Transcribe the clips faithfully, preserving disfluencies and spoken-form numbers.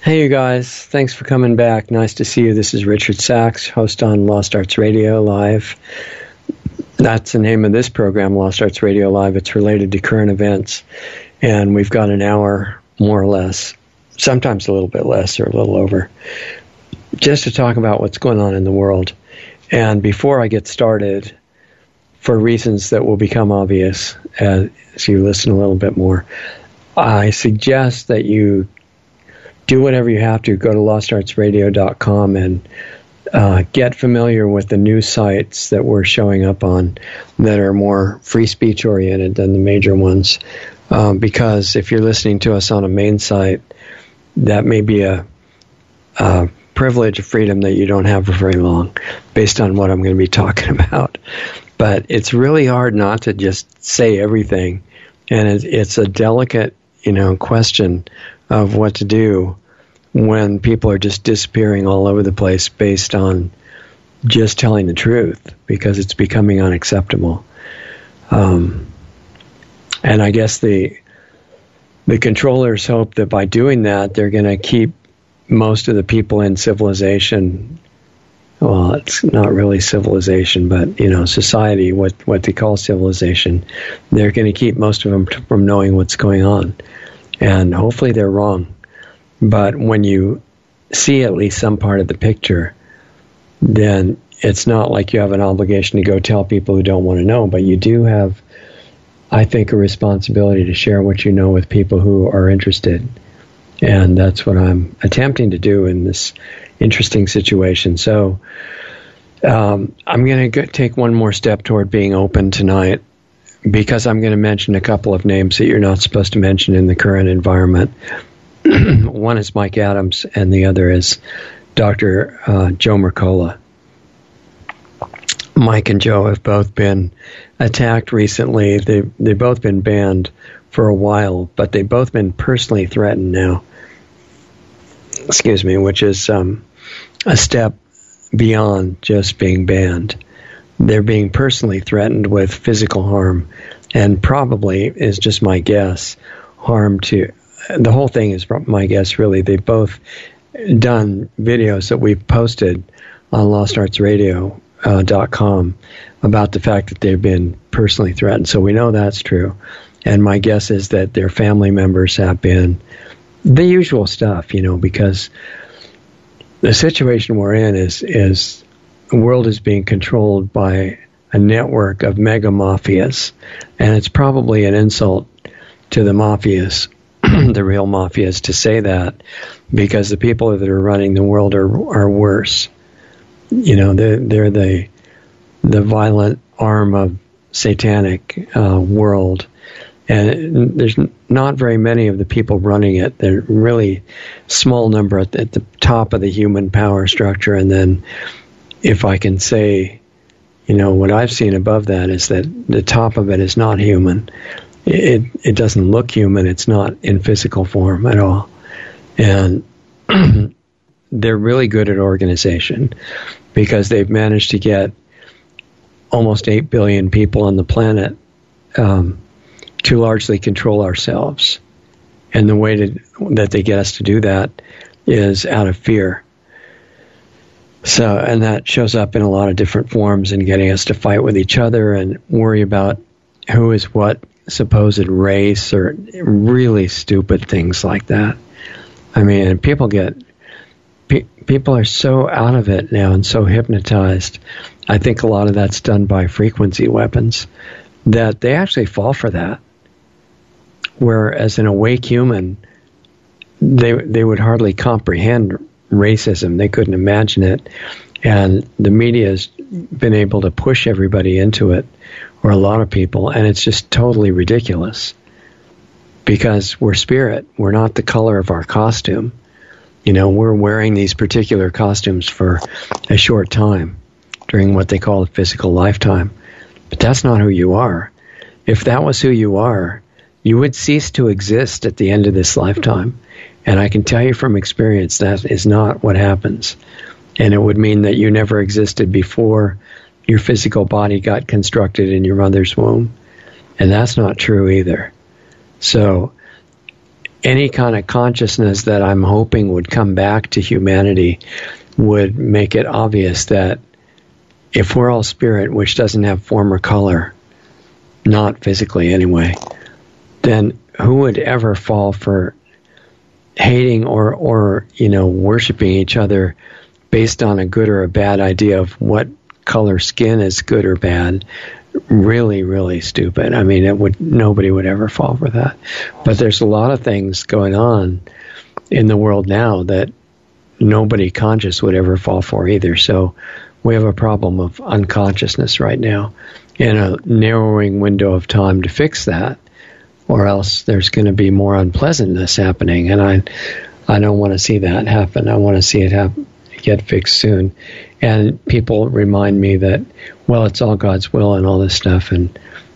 Hey, you guys. Thanks for coming back. Nice to see you. This is Richard Sachs, host on Lost Arts Radio Live. That's the name of this program, Lost Arts Radio Live. It's related to current events. And we've got an hour, more or less, sometimes a little bit less or a little over, just to talk about what's going on in the world. And before I get started, for reasons that will become obvious as you listen a little bit more, I suggest that you do whatever you have to. Go to lost arts radio dot com and uh, get familiar with the news sites that we're showing up on that are more free speech oriented than the major ones. Um, because if you're listening to us on a main site, that may be a, a privilege of freedom that you don't have for very long, based on what I'm going to be talking about. But it's really hard not to just say everything, and it, it's a delicate, you know, question of what to do when people are just disappearing all over the place based on just telling the truth, because it's becoming unacceptable. Um, and I guess the the controllers hope that by doing that, they're going to keep most of the people in civilization. Well, it's not really civilization, but, you know, society, what, what they call civilization. They're going to keep most of them t- from knowing what's going on. And hopefully they're wrong. But when you see at least some part of the picture, then it's not like you have an obligation to go tell people who don't want to know, but you do have, I think, a responsibility to share what you know with people who are interested. And that's what I'm attempting to do in this interesting situation. So um, I'm going to take one more step toward being open tonight, because I'm going to mention a couple of names that you're not supposed to mention in the current environment. One is Mike Adams, and the other is Doctor Uh, Joe Mercola. Mike and Joe have both been attacked recently. They, they've both been banned for a while, but they've both been personally threatened now. Excuse me, which is um, a step beyond just being banned. They're being personally threatened with physical harm, and probably, is just my guess, harm to... The whole thing is my guess, really. They've both done videos that we've posted on lost arts radio dot com about the fact that they've been personally threatened. So we know that's true. And my guess is that their family members have been... The usual stuff, you know, because the situation we're in is, is the world is being controlled by a network of mega mafias. And it's probably an insult to the mafias, the real mafias, to say that, because the people that are running the world are are worse. You know, they're, they're the the violent arm of satanic uh, world, and there's not very many of the people running it. They're really small number at the, at the top of the human power structure, and then, if I can say, you know, what I've seen above that is that the top of it is not human. It it doesn't look human. It's not in physical form at all. And they're really good at organization, because they've managed to get almost eight billion people on the planet um, to largely control ourselves. And the way to, that they get us to do that is out of fear. So, and that shows up in a lot of different forms, in getting us to fight with each other and worry about who is what supposed race, or really stupid things like that. I mean, people get pe- people are so out of it now and so hypnotized. I think a lot of that's done by frequency weapons, that they actually fall for that. Whereas an awake human, they they would hardly comprehend racism. They couldn't imagine it, and the media has been able to push everybody into it, or a lot of people, and it's just totally ridiculous, because we're spirit. We're not the color of our costume. You know, we're wearing these particular costumes for a short time during what they call a physical lifetime. But that's not who you are. If that was who you are, you would cease to exist at the end of this lifetime. And I can tell you from experience that is not what happens. And it would mean that you never existed before your physical body got constructed in your mother's womb. And that's not true either. So any kind of consciousness that I'm hoping would come back to humanity would make it obvious that if we're all spirit, which doesn't have form or color, not physically anyway, then who would ever fall for hating or, or you know, worshiping each other based on a good or a bad idea of what color skin is good or bad? Really, really stupid. I mean, it would nobody would ever fall for that. But there's a lot of things going on in the world now that nobody conscious would ever fall for either. So we have a problem of unconsciousness right now, and a narrowing window of time to fix that, or else there's going to be more unpleasantness happening. And I, I don't want to see that happen. I want to see it happen, get fixed soon. And people remind me that, well, it's all God's will and all this stuff. And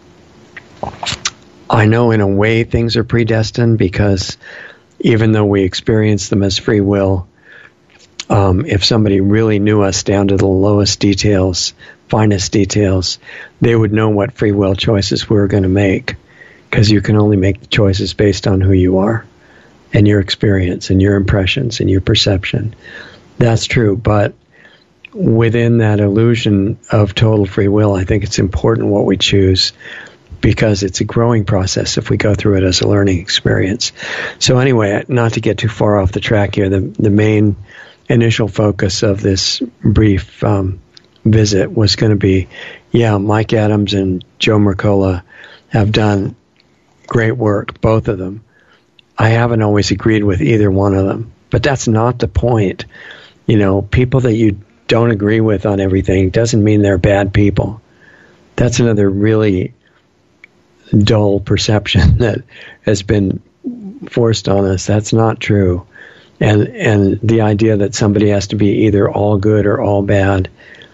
I know in a way things are predestined, because even though we experience them as free will, um, if somebody really knew us down to the lowest details, finest details, they would know what free will choices we were going to make, because you can only make the choices based on who you are and your experience and your impressions and your perception. That's true, but within that illusion of total free will, I think it's important what we choose, because it's a growing process if we go through it as a learning experience. So anyway, not to get too far off the track here, the, the main initial focus of this brief um, visit was going to be, yeah, Mike Adams and Joe Mercola have done great work, both of them. I haven't always agreed with either one of them, but that's not the point. You know, people that you don't agree with on everything doesn't mean they're bad people. That's another really dull perception that has been forced on us. That's not true. And and the idea that somebody has to be either all good or all bad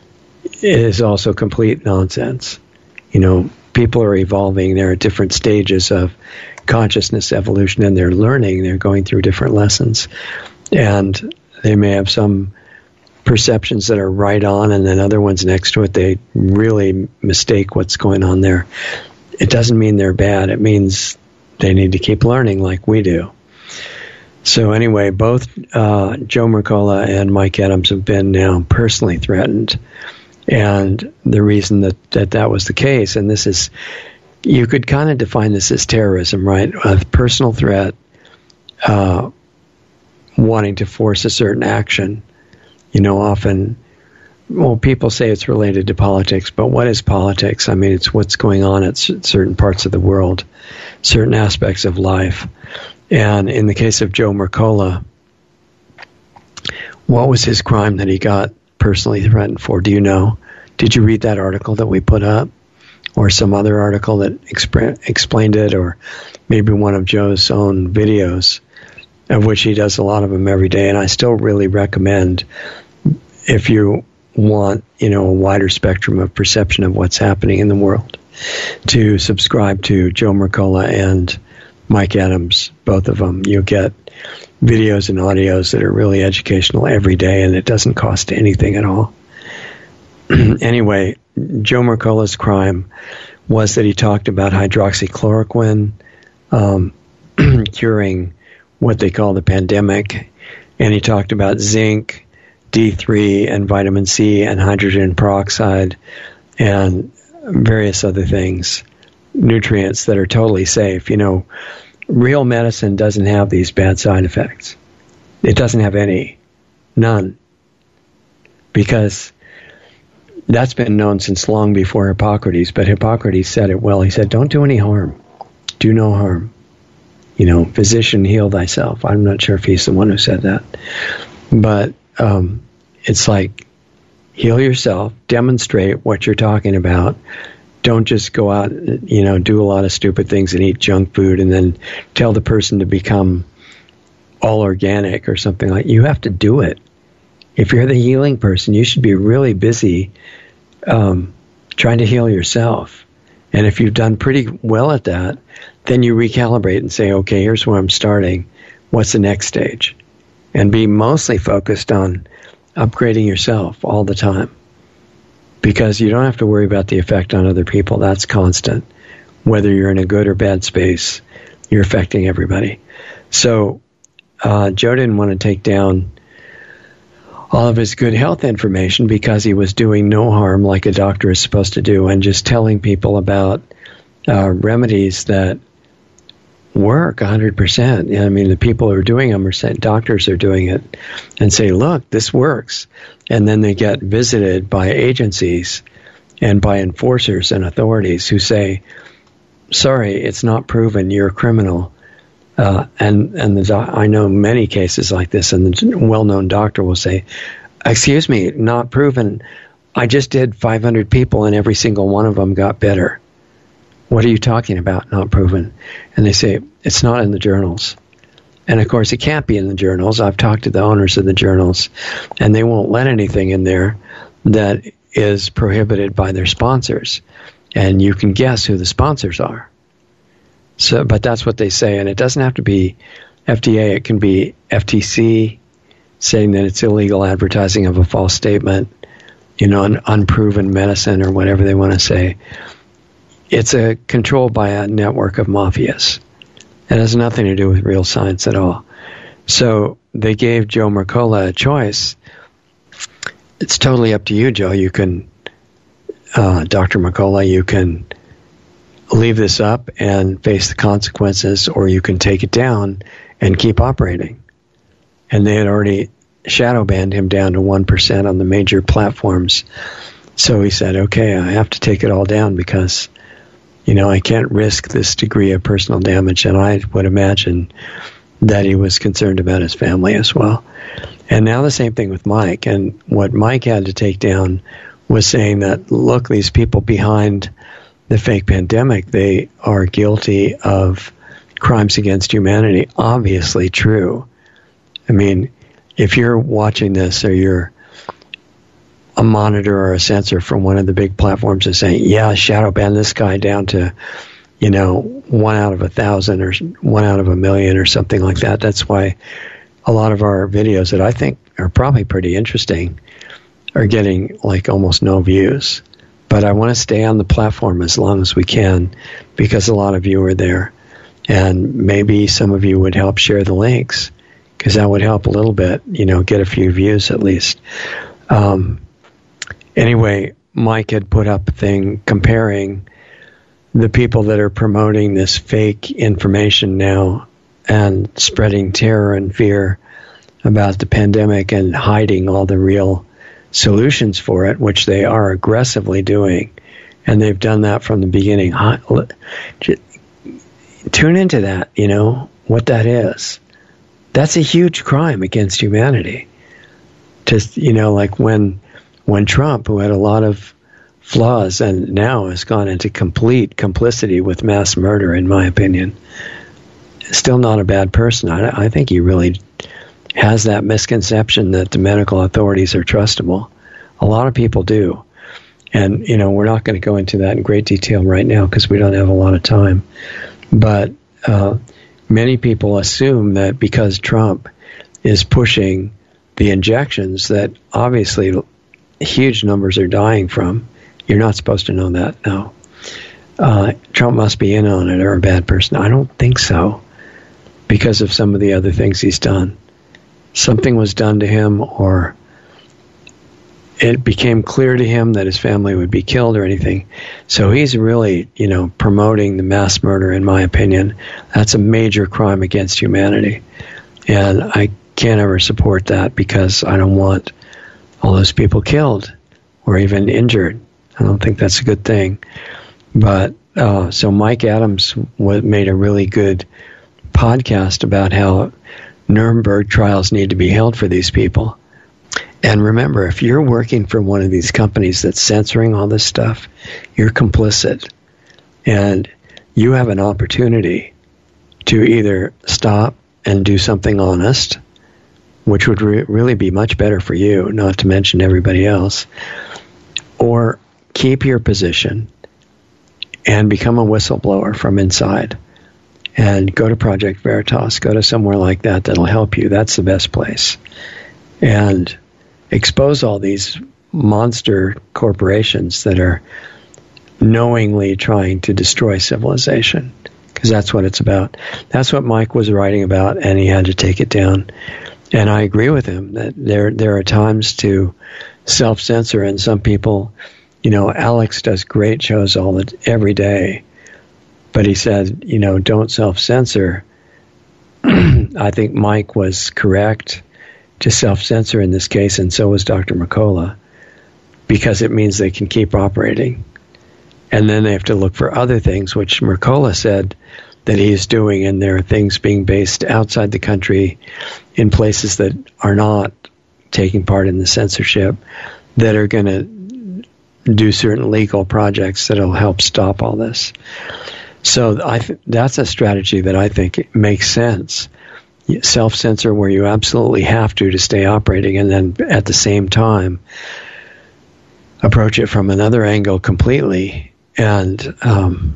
is also complete nonsense. You know, people are evolving. They're at different stages of consciousness evolution, and they're learning. They're going through different lessons. And they may have some perceptions that are right on, and then other ones next to it, they really mistake what's going on there. It doesn't mean they're bad. It means they need to keep learning like we do. So anyway, both uh, Joe Mercola and Mike Adams have been now personally threatened. And the reason that, that that was the case, and this is, you could kind of define this as terrorism, right? A personal threat, uh, wanting to force a certain action. You know, often, well, people say it's related to politics, but what is politics? I mean, it's what's going on at certain parts of the world, certain aspects of life. And in the case of Joe Mercola, what was his crime that he got personally threatened for? Do you know? Did you read that article that we put up? Or some other article that exp- explained it? Or maybe one of Joe's own videos, of which he does a lot of them every day. And I still really recommend, if you want, you know, a wider spectrum of perception of what's happening in the world, to subscribe to Joe Mercola and Mike Adams, both of them. You'll get videos and audios that are really educational every day, and it doesn't cost anything at all. Anyway, Joe Mercola's crime was that he talked about hydroxychloroquine um, curing what they call the pandemic, and he talked about zinc, D three, and vitamin C, and hydrogen peroxide, and various other things, nutrients that are totally safe. You know, real medicine doesn't have these bad side effects. It doesn't have any. None. Because that's been known since long before Hippocrates, but Hippocrates said it well. He said, don't do any harm. Do no harm. You know, physician, heal thyself. I'm not sure if he's the one who said that. But um, it's like, heal yourself, demonstrate what you're talking about. Don't just go out, you know, do a lot of stupid things and eat junk food and then tell the person to become all organic or something like that. You have to do it. If you're the healing person, you should be really busy um, trying to heal yourself. And if you've done pretty well at that, then you recalibrate and say, okay, here's where I'm starting. What's the next stage? And be mostly focused on upgrading yourself all the time. Because you don't have to worry about the effect on other people. That's constant. Whether you're in a good or bad space, you're affecting everybody. So uh, Joe didn't want to take down all of his good health information because he was doing no harm like a doctor is supposed to do, and just telling people about uh, remedies that work one hundred percent. I mean, the people who are doing them are saying, doctors are doing it, and say, look, this works. And then they get visited by agencies and by enforcers and authorities who say, sorry, it's not proven, you're a criminal. Uh, and and the doc- I know many cases like this, and the well-known doctor will say, excuse me, not proven. I just did five hundred people, and every single one of them got better. What are you talking about, not proven? And they say, it's not in the journals. And, of course, it can't be in the journals. I've talked to the owners of the journals, and they won't let anything in there that is prohibited by their sponsors. And you can guess who the sponsors are. So, but that's what they say, and it doesn't have to be F D A. It can be F T C saying that it's illegal advertising of a false statement, you know, an unproven medicine or whatever they want to say. It's a controlled by a network of mafias. It has nothing to do with real science at all. So they gave Joe Mercola a choice. It's totally up to you, Joe. You can, uh, Doctor Mercola, you can leave this up and face the consequences, or you can take it down and keep operating. And they had already shadow banned him down to one percent on the major platforms. So he said, okay, I have to take it all down because, you know, I can't risk this degree of personal damage. And I would imagine that he was concerned about his family as well. And now the same thing with Mike. And what Mike had to take down was saying that, look, these people behind the fake pandemic, they are guilty of crimes against humanity. Obviously true. I mean, if you're watching this, or you're a monitor or a censor from one of the big platforms and saying, yeah, shadow ban this guy down to, you know, one out of a thousand or one out of a million or something like that. That's why a lot of our videos that I think are probably pretty interesting are getting like almost no views. But I want to stay on the platform as long as we can because a lot of you are there. And maybe some of you would help share the links because that would help a little bit, you know, get a few views at least. Um, anyway, Mike had put up a thing comparing the people that are promoting this fake information now and spreading terror and fear about the pandemic and hiding all the real solutions for it, which they are aggressively doing, and they've done that from the beginning. Tune into that, you know, what that is. That's a huge crime against humanity. Just, you know, like when when Trump, who had a lot of flaws and now has gone into complete complicity with mass murder, in my opinion, still not a bad person. I, I think he really has that misconception that the medical authorities are trustable. A lot of people do. And, you know, we're not going to go into that in great detail right now because we don't have a lot of time. But uh, many people assume that because Trump is pushing the injections that obviously huge numbers are dying from. You're not supposed to know that, no. Uh, Trump must be in on it or a bad person. I don't think so because of some of the other things he's done. Something was done to him, or it became clear to him that his family would be killed or anything. So he's really, you know, promoting the mass murder, in my opinion. That's a major crime against humanity. And I can't ever support that because I don't want all those people killed or even injured. I don't think that's a good thing. But uh, so Mike Adams w- made a really good podcast about how Nuremberg trials need to be held for these people. And remember, if you're working for one of these companies that's censoring all this stuff, you're complicit. And you have an opportunity to either stop and do something honest, which would re- really be much better for you, not to mention everybody else, or keep your position and become a whistleblower from inside. And go to Project Veritas, go to somewhere like that that'll help you. That's the best place. And expose all these monster corporations that are knowingly trying to destroy civilization. because that's what it's about. That's what Mike was writing about, and he had to take it down. And I agree with him that there there are times to self-censor, and some people, you know, Alex does great shows all the, every day, but he said, you know, don't self-censor. I think Mike was correct to self-censor in this case, and so was Doctor Mercola, because it means they can keep operating. And then they have to look for other things, which Mercola said that he's doing, and there are things being based outside the country in places that are not taking part in the censorship that are going to do certain legal projects that will help stop all this. So I th- that's a strategy that I think makes sense. Self-censor where you absolutely have to to stay operating, and then at the same time approach it from another angle completely and um,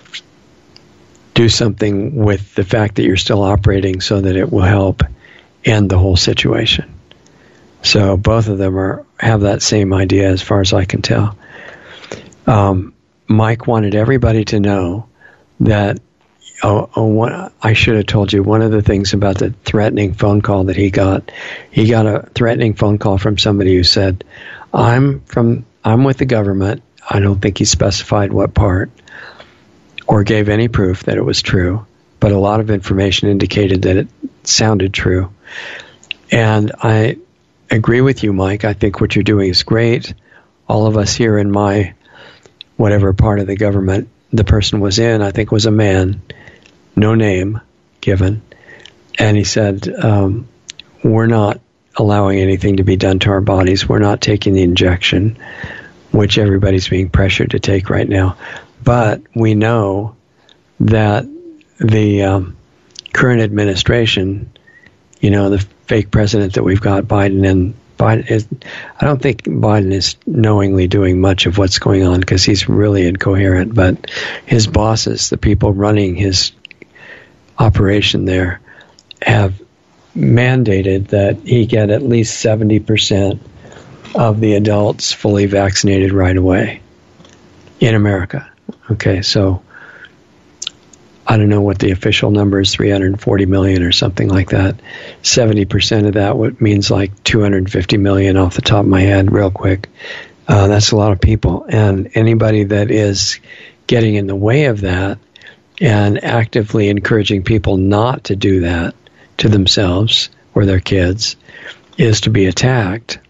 do something with the fact that you're still operating so that it will help end the whole situation. So both of them are have that same idea as far as I can tell. Um, Mike wanted everybody to know that, oh, oh one, I should have told you, one of the things about the threatening phone call that he got, he got a threatening phone call from somebody who said, I'm from, I'm with the government. I don't think he specified what part or gave any proof that it was true, but a lot of information indicated that it sounded true. And I agree with you, Mike. I think what you're doing is great. All of us here in my, whatever part of the government the person was in, I think was a man, no name given. And he said, um, we're not allowing anything to be done to our bodies. We're not taking the injection, which everybody's being pressured to take right now. But we know that the um, current administration, you know, the fake president that we've got, Biden, and Biden is, I don't think Biden is knowingly doing much of what's going on because he's really incoherent, but his bosses, the people running his operation there, have mandated that he get at least seventy percent of the adults fully vaccinated right away in America. Okay, so I don't know what the official number is, three hundred forty million or something like that. seventy percent of that what means like two hundred fifty million off the top of my head real quick. Uh, that's a lot of people. And anybody that is getting in the way of that and actively encouraging people not to do that to themselves or their kids is to be attacked.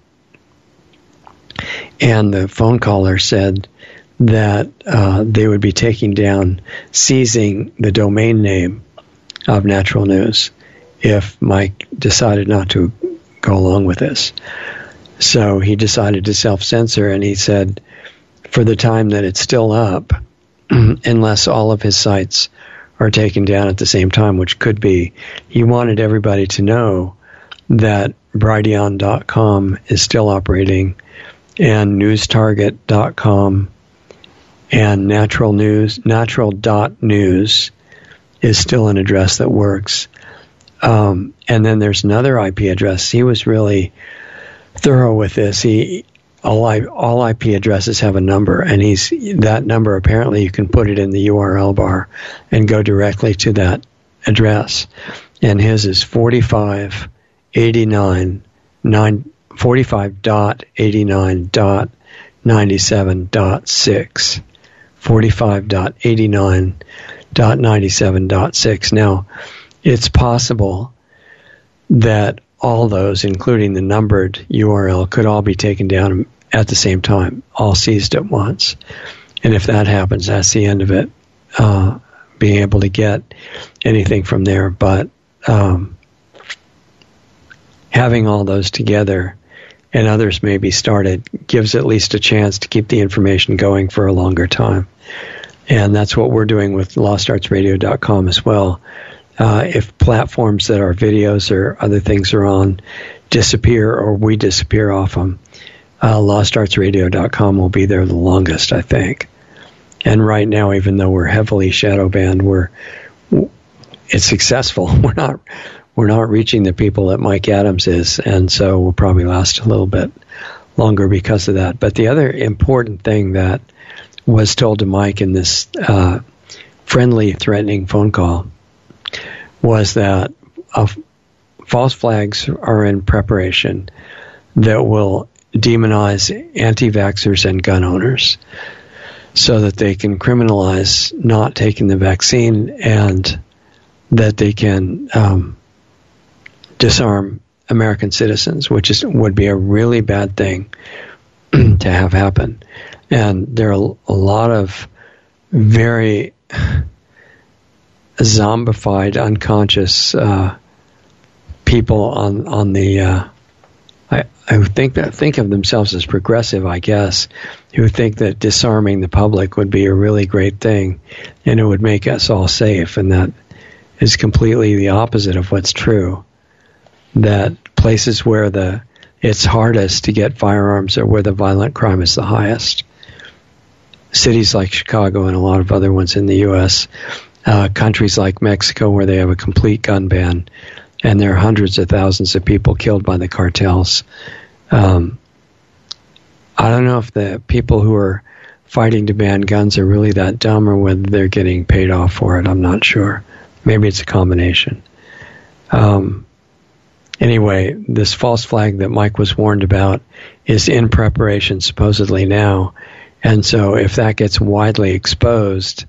And the phone caller said that uh, they would be taking down, seizing the domain name of Natural News if Mike decided not to go along with this. So he decided to self-censor, and he said for the time that it's still up, unless all of his sites are taken down at the same time, which could be, he wanted everybody to know that Brighteon dot com is still operating, and News Target dot com and Natural News, Natural dot news is still an address that works. Um, and then there's another I P address. He was really thorough with this. He all I, all I P addresses have a number, and he's that number apparently you can put it in the U R L bar and go directly to that address. And his is forty-five eighty-nine nine forty-five dot eighty-nine dot ninety-seven dot six. forty-five dot eighty-nine dot ninety-seven dot six. Now, it's possible that all those, including the numbered U R L, could all be taken down at the same time, all seized at once. And if that happens, that's the end of it, uh, being able to get anything from there. But um, having all those together, and others may be started, gives at least a chance to keep the information going for a longer time. And that's what we're doing with lost arts radio dot com as well. Uh, if platforms that our videos or other things are on disappear, or we disappear off them, uh, lost arts radio dot com will be there the longest, I think. And right now, even though we're heavily shadow banned, we're it's successful. We're not we're not reaching the people that Mike Adams is, and so we'll probably last a little bit longer because of that. But the other important thing that was told to Mike in this uh, friendly, threatening phone call was that uh, false flags are in preparation that will demonize anti-vaxxers and gun owners so that they can criminalize not taking the vaccine and that they can um, disarm American citizens, which is would be a really bad thing to have happen. And there are a lot of very zombified, unconscious uh, people on on the uh, I, I think that think of themselves as progressive, I guess, who think that disarming the public would be a really great thing, and it would make us all safe. And that is completely the opposite of what's true. That places where the it's hardest to get firearms are where the violent crime is the highest. Cities like Chicago and a lot of other ones in the U S, uh, countries like Mexico where they have a complete gun ban, and there are hundreds of thousands of people killed by the cartels. Um, I don't know if the people who are fighting to ban guns are really that dumb or whether they're getting paid off for it. I'm not sure. Maybe it's a combination. Um, anyway, this false flag that Mike was warned about is in preparation supposedly now. And so if that gets widely exposed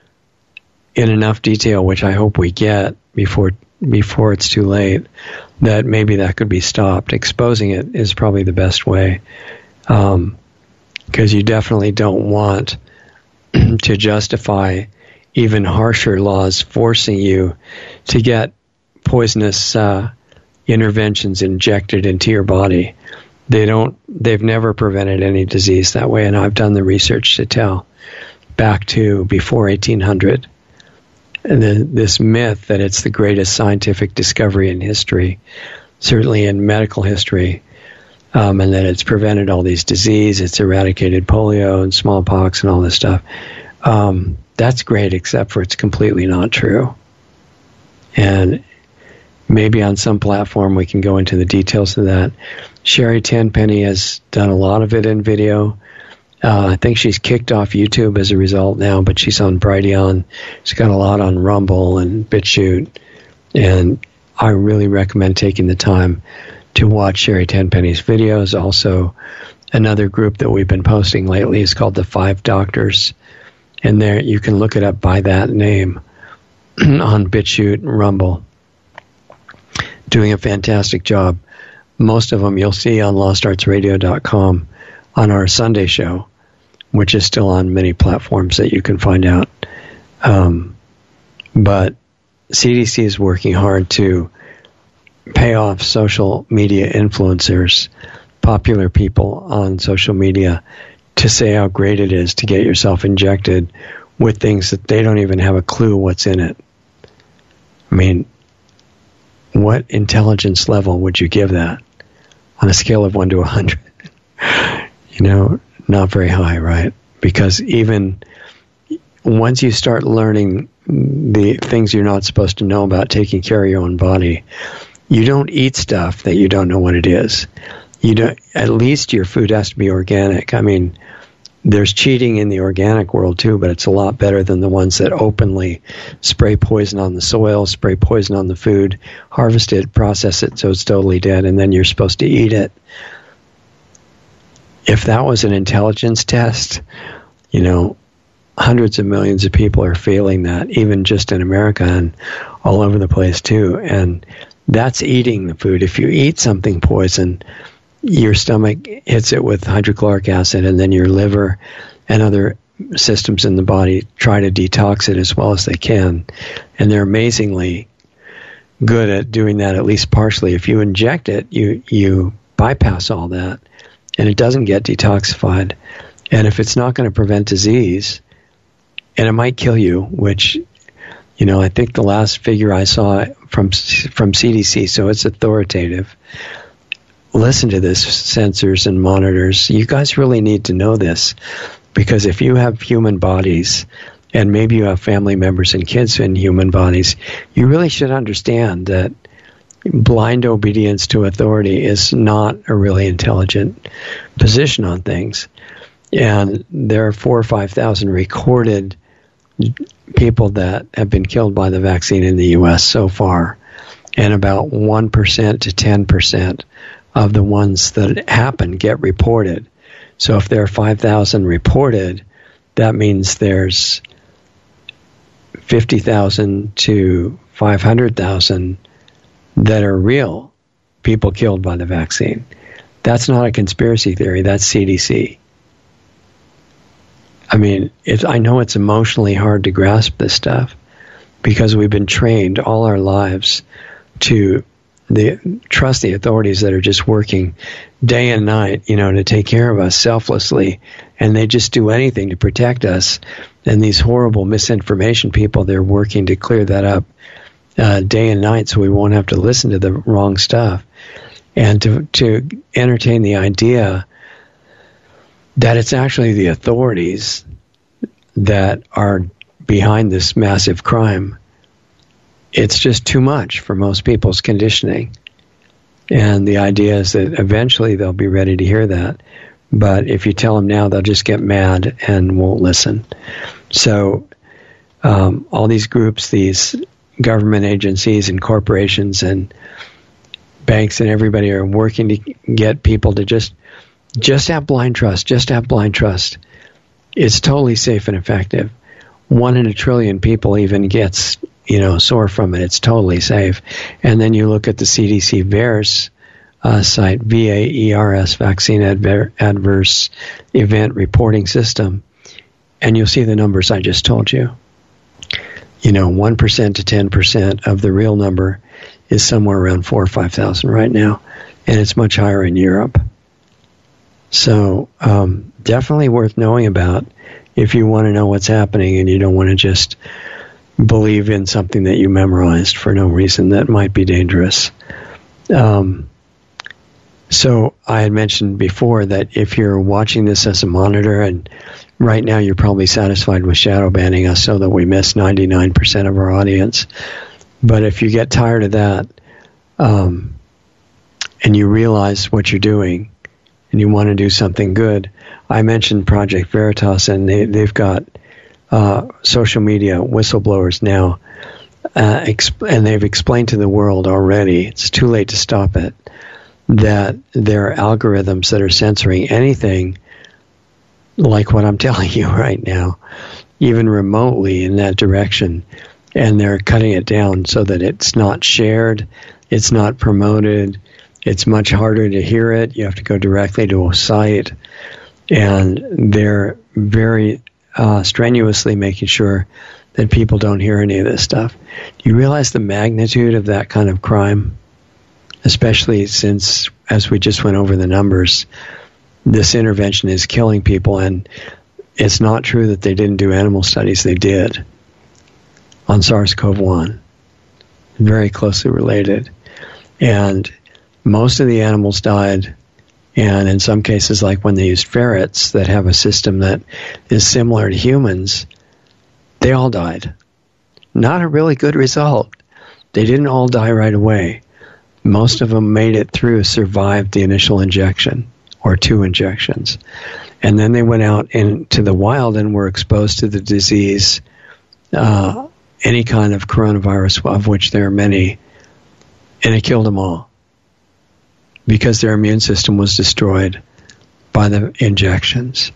in enough detail, which I hope we get before before it's too late, that maybe that could be stopped. Exposing it is probably the best way, um, because you definitely don't want to justify even harsher laws forcing you to get poisonous uh, interventions injected into your body. They don't. They've never prevented any disease that way, and I've done the research to tell back to before eighteen hundred. And the, this myth that it's the greatest scientific discovery in history, certainly in medical history, um, and that it's prevented all these diseases, it's eradicated polio and smallpox and all this stuff. Um, that's great, except for it's completely not true. And maybe on some platform we can go into the details of that. Sherry Tenpenny has done a lot of it in video. Uh, I think she's kicked off YouTube as a result now, but she's on Brighteon. She's got a lot on Rumble and BitChute. And I really recommend taking the time to watch Sherry Tenpenny's videos. Also, another group that we've been posting lately is called the Five Doctors. And there you can look it up by that name on BitChute and Rumble. Doing a fantastic job. Most of them you'll see on lost arts radio dot com on our Sunday show, which is still on many platforms that you can find out. Um, but C D C is working hard to pay off social media influencers, popular people on social media, to say how great it is to get yourself injected with things that they don't even have a clue what's in it. I mean, what intelligence level would you give that on a scale of one to a hundred? You know, not very high, right? Because even once you start learning the things you're not supposed to know about taking care of your own body, you don't eat stuff that you don't know what it is. You don't. At least your food has to be organic. I mean, there's cheating in the organic world too, but it's a lot better than the ones that openly spray poison on the soil, spray poison on the food, harvest it, process it so it's totally dead, and then you're supposed to eat it. If that was an intelligence test, you know, hundreds of millions of people are failing that, even just in America and all over the place too. And that's eating the food. If you eat something poison, your stomach hits it with hydrochloric acid, and then your liver and other systems in the body try to detox it as well as they can. And they're amazingly good at doing that, at least partially. If you inject it, you, you bypass all that, and it doesn't get detoxified. And if it's not going to prevent disease, and it might kill you, which, you know, I think the last figure I saw from from C D C, so it's authoritative. Listen to this, sensors and monitors. You guys really need to know this, because if you have human bodies, and maybe you have family members and kids in human bodies, you really should understand that blind obedience to authority is not a really intelligent position on things. And there are four or five thousand recorded people that have been killed by the vaccine in the U S so far, and about one percent to ten percent of the ones that happen get reported. So if there are five thousand reported, that means there's fifty thousand to five hundred thousand that are real people killed by the vaccine. That's not a conspiracy theory, that's C D C. I mean, it's, I know it's emotionally hard to grasp this stuff because we've been trained all our lives to the trust the authorities that are just working day and night, you know, to take care of us selflessly, and they just do anything to protect us. And these horrible misinformation people, they're working to clear that up uh, day and night, so we won't have to listen to the wrong stuff, and to to entertain the idea that it's actually the authorities that are behind this massive crime. It's just too much for most people's conditioning. And the idea is that eventually they'll be ready to hear that. But if you tell them now, they'll just get mad and won't listen. So um, all these groups, these government agencies and corporations and banks and everybody are working to get people to just just have blind trust, just have blind trust. It's totally safe and effective. One in a trillion people even gets, you know, sore from it. It's totally safe. And then you look at the C D C VAERS uh, site, V A E R S, Vaccine Adver- Adverse Event Reporting System, and you'll see the numbers I just told you. You know, one percent to ten percent of the real number is somewhere around four or five thousand right now, and it's much higher in Europe. So um, definitely worth knowing about if you want to know what's happening and you don't want to just believe in something that you memorized for no reason that might be dangerous. Um, so I had mentioned before that if you're watching this as a monitor, and right now you're probably satisfied with shadow banning us so that we miss ninety-nine percent of our audience. But if you get tired of that um, and you realize what you're doing and you want to do something good, I mentioned Project Veritas, and they, they've got uh, social media whistleblowers now, uh, exp- and they've explained to the world already, it's too late to stop it, that there are algorithms that are censoring anything like what I'm telling you right now, even remotely in that direction. And they're cutting it down so that it's not shared, it's not promoted, it's much harder to hear it. You have to go directly to a site. And they're very uh, strenuously making sure that people don't hear any of this stuff. Do you realize the magnitude of that kind of crime? Especially since, as we just went over the numbers, this intervention is killing people, and it's not true that they didn't do animal studies. They did on SARS-C o V one. Very closely related. And most of the animals died. And in some cases, like when they used ferrets that have a system that is similar to humans, they all died. Not a really good result. They didn't all die right away. Most of them made it through, survived the initial injection or two injections. And then they went out into the wild and were exposed to the disease, uh, any kind of coronavirus, of which there are many, and it killed them all, because their immune system was destroyed by the injections.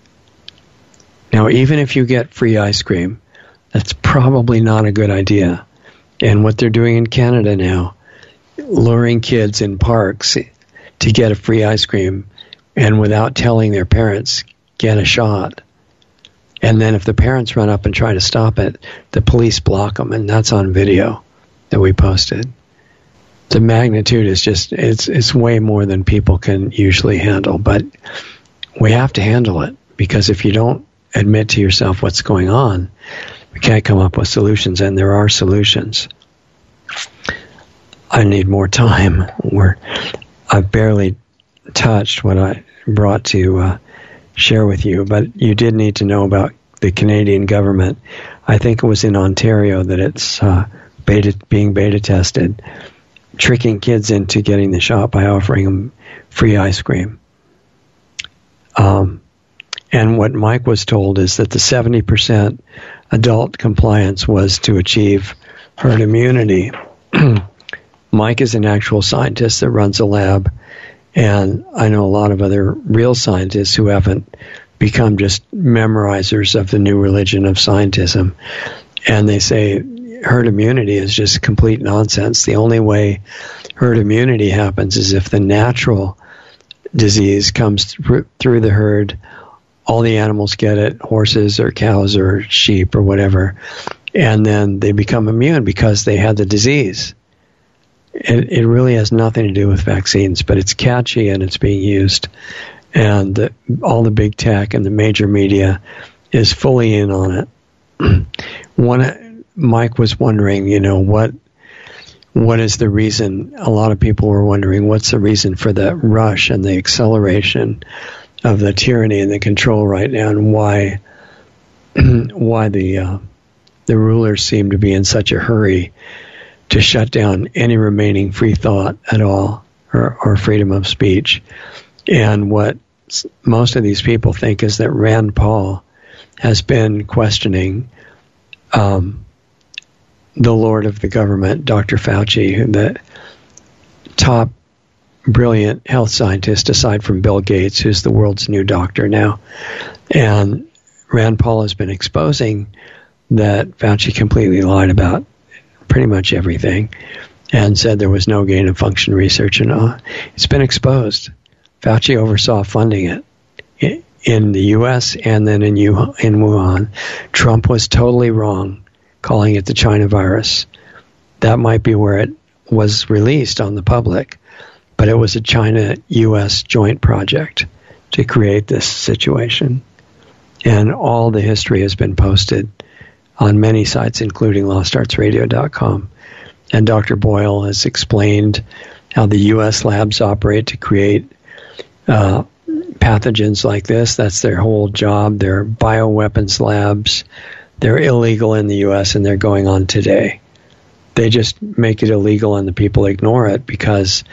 Now, even if you get free ice cream, that's probably not a good idea. And what they're doing in Canada now, luring kids in parks to get a free ice cream, and without telling their parents, get a shot. And then if the parents run up and try to stop it, the police block them, and that's on video that we posted. The magnitude is just, it's it's way more than people can usually handle, but we have to handle it, because if you don't admit to yourself what's going on, we can't come up with solutions, and there are solutions. I need more time. We're, I've barely touched what I brought to uh, share with you, but you did need to know about the Canadian government. I think it was in Ontario that it's uh, beta, being beta tested, tricking kids into getting the shot by offering them free ice cream. Um, And what Mike was told is that the seventy percent adult compliance was to achieve herd immunity. Mike is an actual scientist that runs a lab, and I know a lot of other real scientists who haven't become just memorizers of the new religion of scientism. And they say herd immunity is just complete nonsense. The only way herd immunity happens is if the natural disease comes th- through the herd, all the animals get it, horses or cows or sheep or whatever, and then they become immune because they had the disease. It, it really has nothing to do with vaccines, but it's catchy and it's being used. And the, all the big tech and the major media is fully in on it. One, Mike was wondering, you know, what what is the reason? A lot of people were wondering, what's the reason for the rush and the acceleration of the tyranny and the control right now, and why why the uh, the rulers seem to be in such a hurry to shut down any remaining free thought at all, or, or freedom of speech. And what most of these people think is that Rand Paul has been questioning um, the Lord of the government, Doctor Fauci, the top brilliant health scientist aside from Bill Gates, who's the world's new doctor now. And Rand Paul has been exposing that Fauci completely lied about pretty much everything and said there was no gain of function research and all. It's been exposed. Fauci oversaw funding it in the U S and then in in Wuhan. Trump was totally wrong calling it the China virus. That might be where it was released on the public, but it was a China-U S joint project to create this situation. And all the history has been posted on many sites, including lost arts radio dot com. And Doctor Boyle has explained how the U S labs operate to create uh, pathogens like this. That's their whole job. They're bioweapons labs. They're illegal in the U S and they're going on today. They just make it illegal and the people ignore it because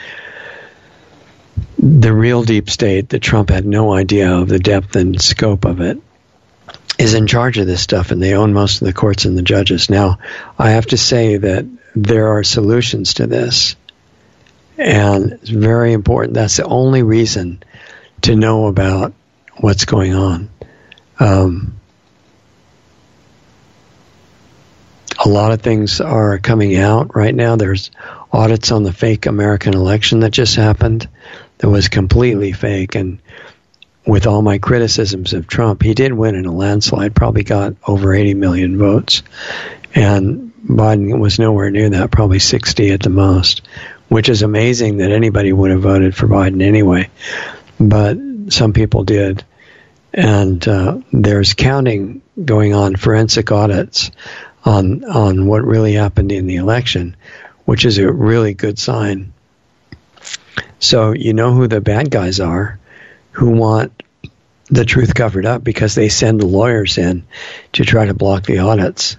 the real deep state that Trump had no idea of the depth and scope of it is in charge of this stuff, and they own most of the courts and the judges. Now, I have to say that there are solutions to this, and it's very important. That's the only reason to know about what's going on. Um, a lot of things are coming out right now. There's audits on the fake American election that just happened that was completely fake, and with all my criticisms of Trump, he did win in a landslide, probably got over eighty million votes. And Biden was nowhere near that, probably sixty at the most, which is amazing that anybody would have voted for Biden anyway. But some people did. And uh, there's counting going on, forensic audits on, on what really happened in the election, which is a really good sign. So you know who the bad guys are, who want the truth covered up because they send the lawyers in to try to block the audits.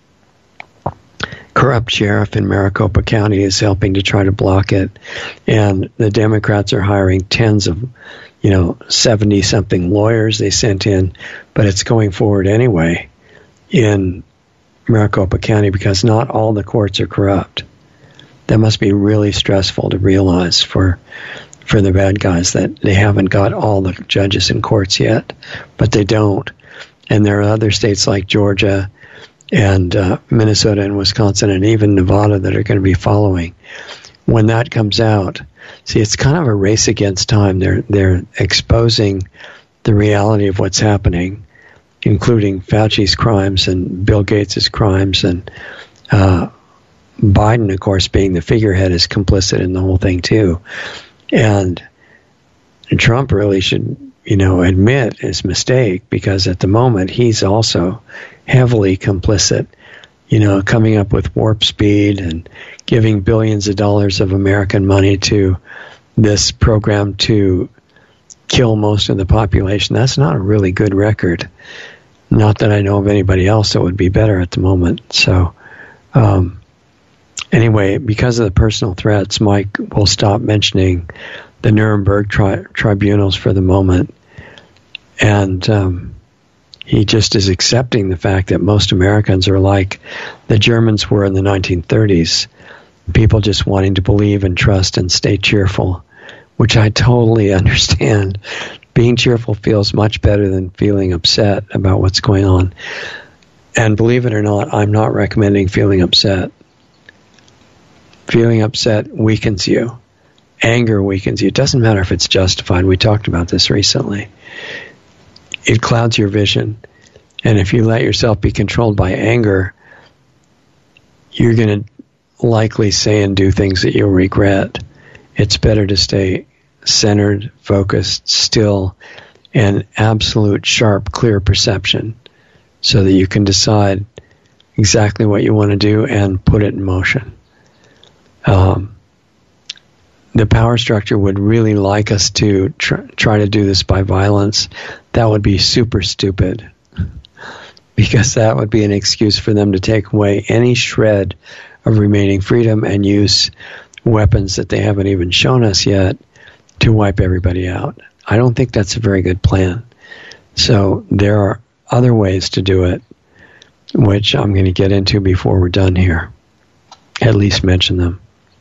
Corrupt sheriff in Maricopa County is helping to try to block it, and the Democrats are hiring tens of, you know, seventy-something lawyers they sent in, but it's going forward anyway in Maricopa County because not all the courts are corrupt. That must be really stressful to realize for for the bad guys that they haven't got all the judges in courts yet, but they don't. And there are other states like Georgia and uh, Minnesota and Wisconsin and even Nevada that are going to be following. When that comes out, see, it's kind of a race against time. They're they're exposing the reality of what's happening, including Fauci's crimes and Bill Gates's crimes, and uh, Biden, of course, being the figurehead, is complicit in the whole thing too. And Trump really should, you know, admit his mistake, because at the moment he's also heavily complicit, you know, coming up with warp speed and giving billions of dollars of American money to this program to kill most of the population. That's not a really good record. Not that I know of anybody else that would be better at the moment. So, um, Anyway, because of the personal threats, Mike will stop mentioning the Nuremberg tri- tribunals for the moment. And um, he just is accepting the fact that most Americans are like the Germans were in the nineteen thirties, people just wanting to believe and trust and stay cheerful, which I totally understand. Being cheerful feels much better than feeling upset about what's going on. And believe it or not, I'm not recommending feeling upset. Feeling upset weakens you. Anger weakens you. It doesn't matter if it's justified. We talked about this recently. It clouds your vision. And if you let yourself be controlled by anger, you're going to likely say and do things that you'll regret. It's better to stay centered, focused, still, and absolute sharp, clear perception so that you can decide exactly what you want to do and put it in motion. Um, the power structure would really like us to tr- try to do this by violence. That would be super stupid, because that would be an excuse for them to take away any shred of remaining freedom and use weapons that they haven't even shown us yet to wipe everybody out. I don't think that's a very good plan. So there are other ways to do it, which I'm going to get into before we're done here. At least mention them.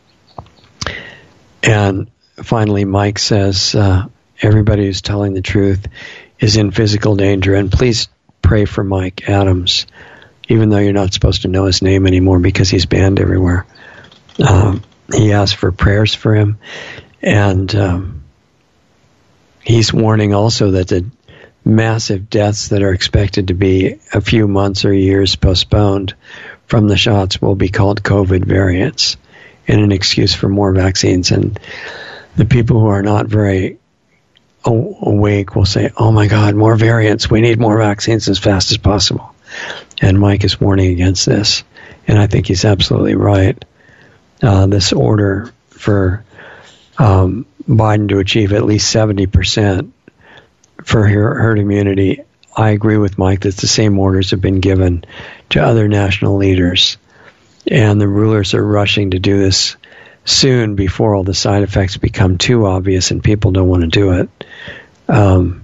And finally, Mike says, uh, everybody who's telling the truth is in physical danger. And please pray for Mike Adams, even though you're not supposed to know his name anymore because he's banned everywhere. Um, he asked for prayers for him. And um, he's warning also that the massive deaths that are expected to be a few months or years postponed from the shots will be called COVID variants and an excuse for more vaccines. And the people who are not very awake will say, oh my God, more variants. We need more vaccines as fast as possible. And Mike is warning against this. And I think he's absolutely right. Uh, this order for um, Biden to achieve at least seventy percent for herd immunity, I agree with Mike that the same orders have been given to other national leaders. And the rulers are rushing to do this soon before all the side effects become too obvious and people don't want to do it. Um,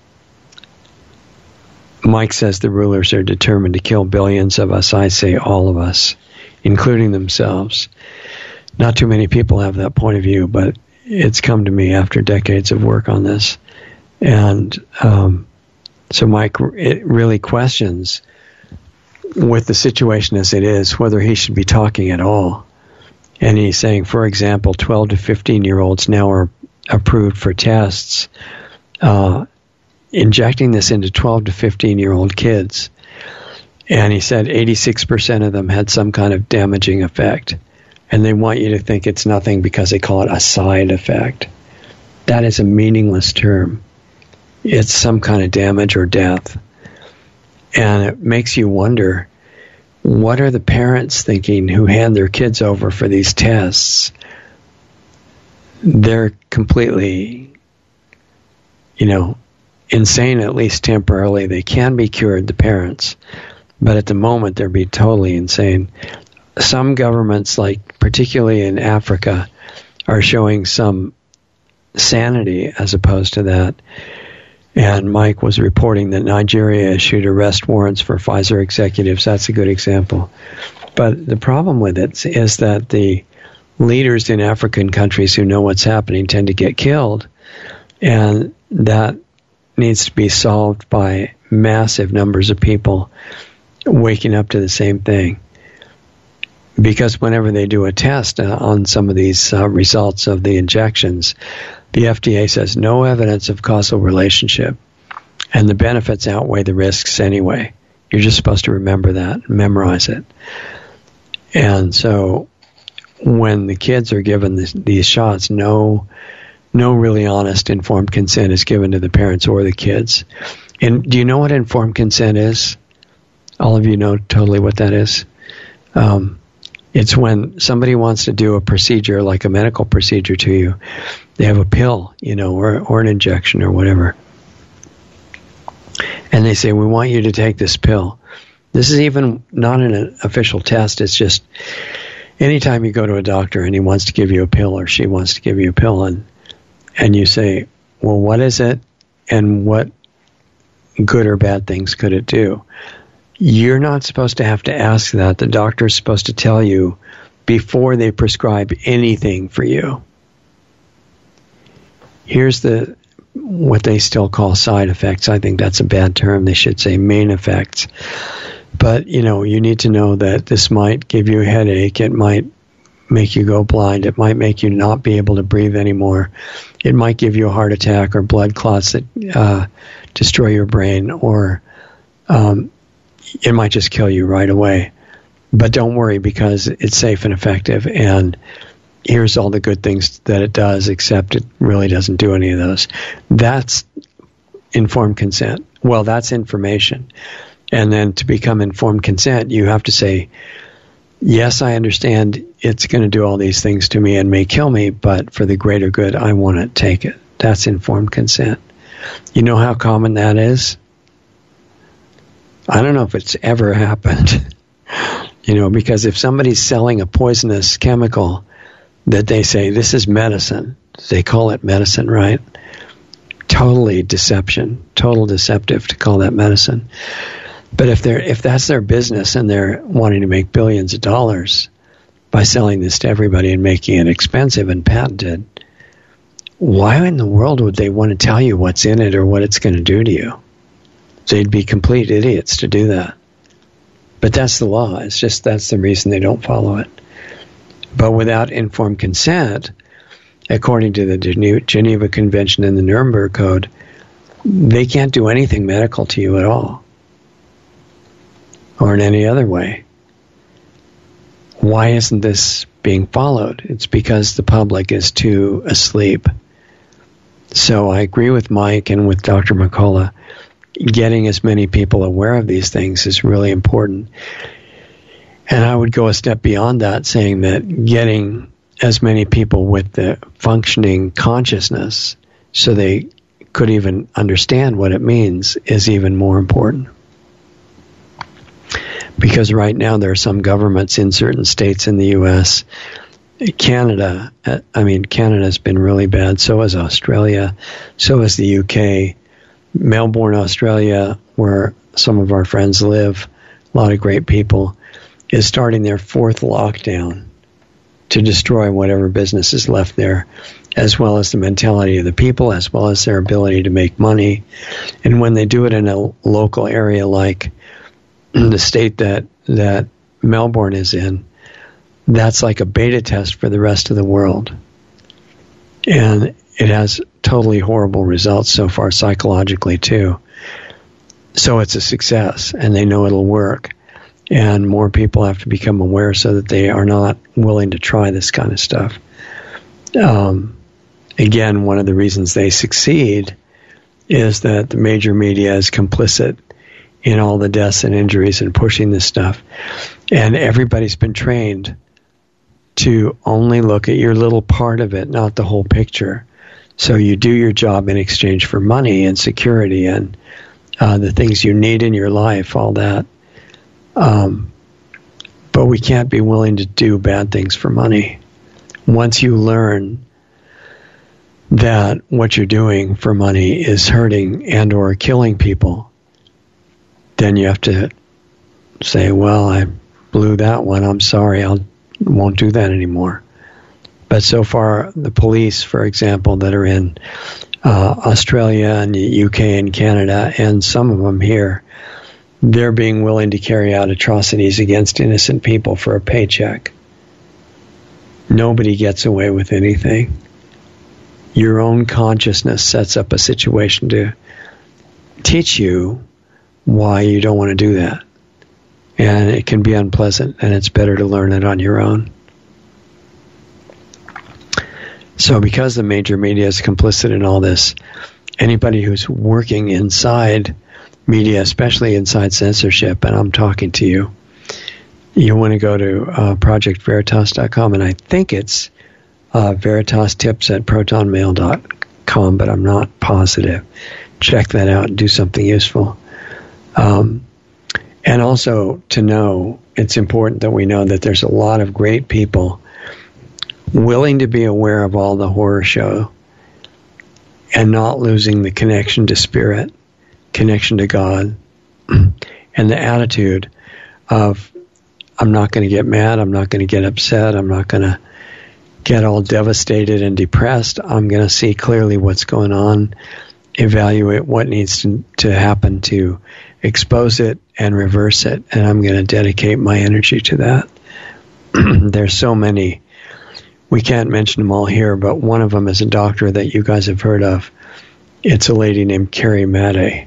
Mike says the rulers are determined to kill billions of us. I say all of us, including themselves. Not too many people have that point of view, but it's come to me after decades of work on this. And um, so Mike it really questions, with the situation as it is, whether he should be talking at all. And he's saying, for example, twelve to fifteen-year-olds now are approved for tests, uh, injecting this into twelve to fifteen-year-old kids. And he said eighty-six percent of them had some kind of damaging effect. And they want you to think it's nothing because they call it a side effect. That is a meaningless term. It's some kind of damage or death. And it makes you wonder, what are the parents thinking who hand their kids over for these tests? They're completely, you know, insane, at least temporarily. They can be cured, the parents. But at the moment, they're being totally insane. Some governments, like particularly in Africa, are showing some sanity as opposed to that. And Mike was reporting that Nigeria issued arrest warrants for Pfizer executives. That's a good example. But the problem with it is that the leaders in African countries who know what's happening tend to get killed. And that needs to be solved by massive numbers of people waking up to the same thing. Because whenever they do a test uh, on some of these uh, results of the injections, the F D A says no evidence of causal relationship, and the benefits outweigh the risks anyway. You're just supposed to remember that, memorize it. And so when the kids are given this, these shots, no, no really honest informed consent is given to the parents or the kids. And do you know what informed consent is? All of you know totally what that is. Um, It's when somebody wants to do a procedure, like a medical procedure to you. They have a pill, you know, or, or an injection or whatever. And they say, we want you to take this pill. This is even not an official test. It's just anytime you go to a doctor and he wants to give you a pill or she wants to give you a pill, and and you say, well, what is it? And what good or bad things could it do? You're not supposed to have to ask that. The doctor is supposed to tell you before they prescribe anything for you. Here's the what they still call side effects. I think that's a bad term. They should say main effects. But, you know, you need to know that this might give you a headache. It might make you go blind. It might make you not be able to breathe anymore. It might give you a heart attack or blood clots that uh, destroy your brain, or um, it might just kill you right away. But don't worry, because it's safe and effective, and here's all the good things that it does, except it really doesn't do any of those. That's informed consent. Well, that's information. And then to become informed consent, you have to say, yes, I understand it's going to do all these things to me and may kill me, but for the greater good, I want to take it. That's informed consent. You know how common that is? I don't know if it's ever happened. You know, because if somebody's selling a poisonous chemical that they say, this is medicine, they call it medicine, right? Totally deception, total deceptive to call that medicine. But if they're if that's their business and they're wanting to make billions of dollars by selling this to everybody and making it expensive and patented, why in the world would they want to tell you what's in it or what it's going to do to you? They'd be complete idiots to do that. But that's the law. It's just that's the reason they don't follow it. But without informed consent, according to the Geneva Convention and the Nuremberg Code, they can't do anything medical to you at all, or in any other way. Why isn't this being followed? It's because the public is too asleep. So I agree with Mike and with Doctor McCullough. Getting as many people aware of these things is really important. And I would go a step beyond that, saying that getting as many people with the functioning consciousness so they could even understand what it means is even more important. Because right now there are some governments in certain states in the U S, Canada, I mean, Canada's been really bad. So has Australia. So has the U K. Melbourne, Australia, where some of our friends live, a lot of great people, is starting their fourth lockdown to destroy whatever business is left there, as well as the mentality of the people, as well as their ability to make money. And when they do it in a local area like the state that, that Melbourne is in, that's like a beta test for the rest of the world. And it has totally horrible results so far psychologically too. So it's a success, and they know it'll work. And more people have to become aware so that they are not willing to try this kind of stuff. Um, again, one of the reasons they succeed is that the major media is complicit in all the deaths and injuries and pushing this stuff. And everybody's been trained to only look at your little part of it, not the whole picture. So you do your job in exchange for money and security and uh, the things you need in your life, all that. Um, but we can't be willing to do bad things for money. Once you learn that what you're doing for money is hurting and or killing people, then you have to say, well, I blew that one. I'm sorry. I won't do that anymore. But so far, the police, for example, that are in uh, Australia and the U K and Canada, and some of them here, they're being willing to carry out atrocities against innocent people for a paycheck. Nobody gets away with anything. Your own consciousness sets up a situation to teach you why you don't want to do that. And it can be unpleasant, and it's better to learn it on your own. So because the major media is complicit in all this, anybody who's working inside media, especially inside censorship, and I'm talking to you, you want to go to uh, project veritas dot com, and I think it's uh, veritas tips at proton mail dot com, but I'm not positive. Check that out and do something useful. Um, and also to know, it's important that we know that there's a lot of great people willing to be aware of all the horror show and not losing the connection to spirit connection to God, and the attitude of, I'm not going to get mad, I'm not going to get upset, I'm not going to get all devastated and depressed. I'm going to see clearly what's going on, evaluate what needs to, to happen to expose it and reverse it, and I'm going to dedicate my energy to that. There's so many. We can't mention them all here, but one of them is a doctor that you guys have heard of. It's a lady named Carrie Madej.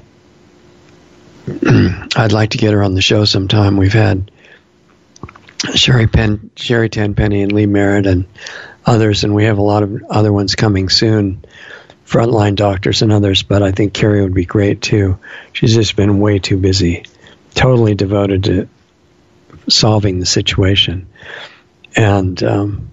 I'd like to get her on the show sometime. We've had Sherry Penn, Sherry Tenpenny and Lee Merritt and others, and we have a lot of other ones coming soon, frontline doctors and others, but I think Carrie would be great too. She's just been way too busy, totally devoted to solving the situation. And um,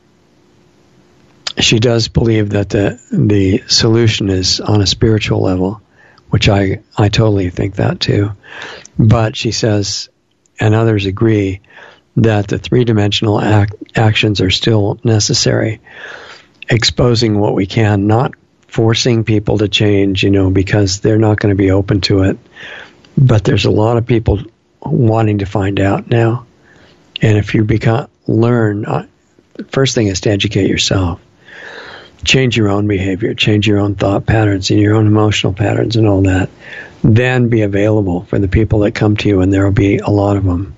she does believe that the the solution is on a spiritual level, which I, I totally think that too. But she says, and others agree, that the three-dimensional act, actions are still necessary, exposing what we can, not forcing people to change, you know, because they're not going to be open to it. But there's a lot of people wanting to find out now. And if you become, learn, uh, first thing is to educate yourself. Change your own behavior, change your own thought patterns and your own emotional patterns and all that. Then be available for the people that come to you, and there will be a lot of them.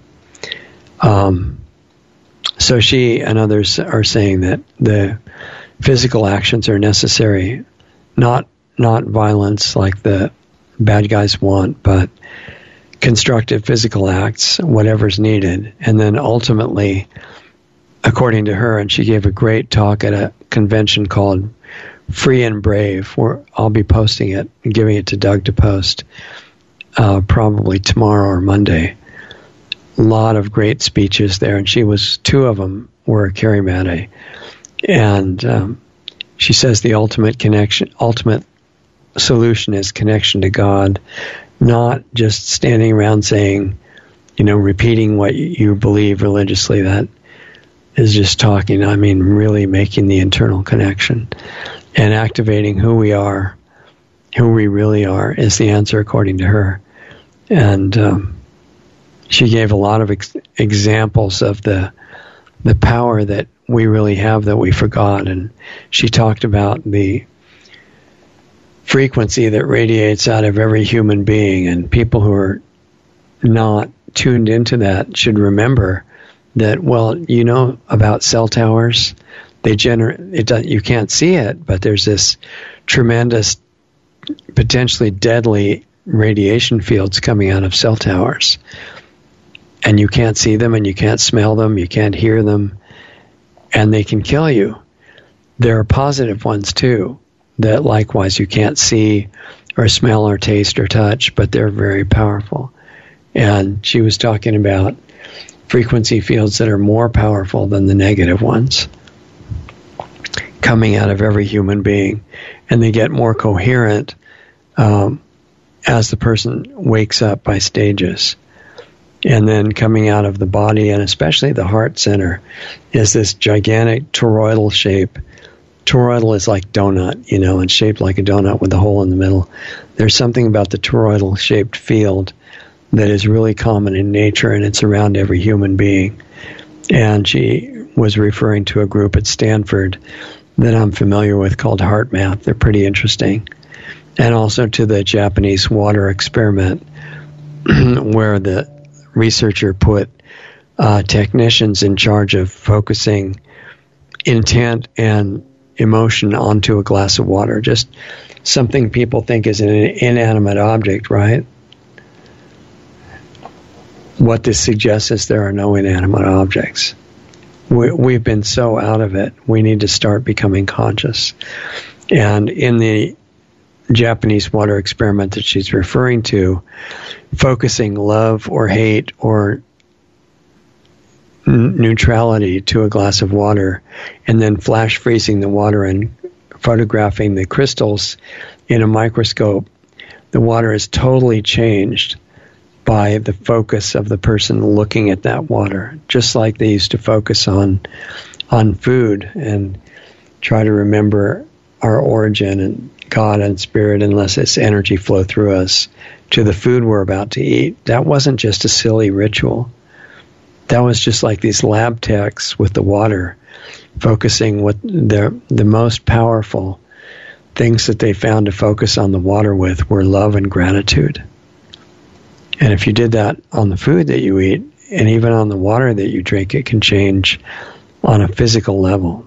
Um, so she and others are saying that the physical actions are necessary, not not violence like the bad guys want, but constructive physical acts, whatever's needed. And then ultimately, according to her, and she gave a great talk at a convention called Free and Brave, where I'll be posting it and giving it to Doug to post uh, probably tomorrow or Monday. A lot of great speeches there, and she was, two of them were Carrie Madej. And um, she says the ultimate connection, ultimate solution is connection to God, not just standing around saying, you know, repeating what you believe religiously. That is just talking. I mean, really making the internal connection and activating who we are, who we really are, is the answer according to her. And um, she gave a lot of ex- examples of the the power that we really have that we forgot. And she talked about the frequency that radiates out of every human being, and people who are not tuned into that should remember that, well, you know about cell towers. They generate, it does, you can't see it, but there's this tremendous, potentially deadly radiation fields coming out of cell towers. And you can't see them, and you can't smell them, you can't hear them, and they can kill you. There are positive ones too, that likewise you can't see or smell or taste or touch, but they're very powerful. And she was talking about frequency fields that are more powerful than the negative ones coming out of every human being, and they get more coherent um, as the person wakes up by stages. And then coming out of the body, and especially the heart center, is this gigantic toroidal shape. Toroidal is like donut, you know, and shaped like a donut with a hole in the middle. There's something about the toroidal shaped field that is really common in nature, and it's around every human being. And she was referring to a group at Stanford that I'm familiar with called HeartMath. They're pretty interesting. And also to the Japanese water experiment where the researcher put uh, technicians in charge of focusing intent and emotion onto a glass of water. Just something people think is an inanimate object, right? What this suggests is there are no inanimate objects. We, we've been so out of it. We need to start becoming conscious. And in the Japanese water experiment that she's referring to, focusing love or hate or n- neutrality to a glass of water, and then flash freezing the water and photographing the crystals in a microscope, the water is totally changed by the focus of the person looking at that water, just like they used to focus on on food and try to remember our origin and God and Spirit and lets this energy flow through us to the food we're about to eat. That wasn't just a silly ritual. That was just like these lab techs with the water, focusing what the the most powerful things that they found to focus on the water with were love and gratitude. And if you did that on the food that you eat, and even on the water that you drink, it can change on a physical level.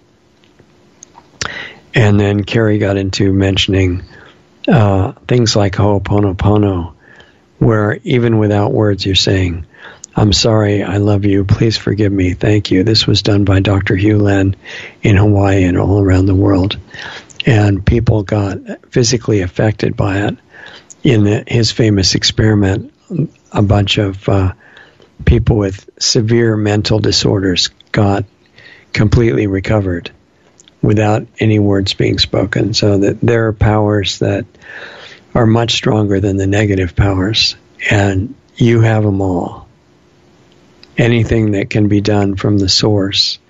And then Carrie got into mentioning uh, things like Ho'oponopono, where even without words you're saying, I'm sorry, I love you, please forgive me, thank you. This was done by Doctor Hugh Len in Hawaii and all around the world. And people got physically affected by it. In the, his famous experiment, a bunch of uh, people with severe mental disorders got completely recovered without any words being spoken. So that there are powers that are much stronger than the negative powers, and you have them all. Anything that can be done from the source,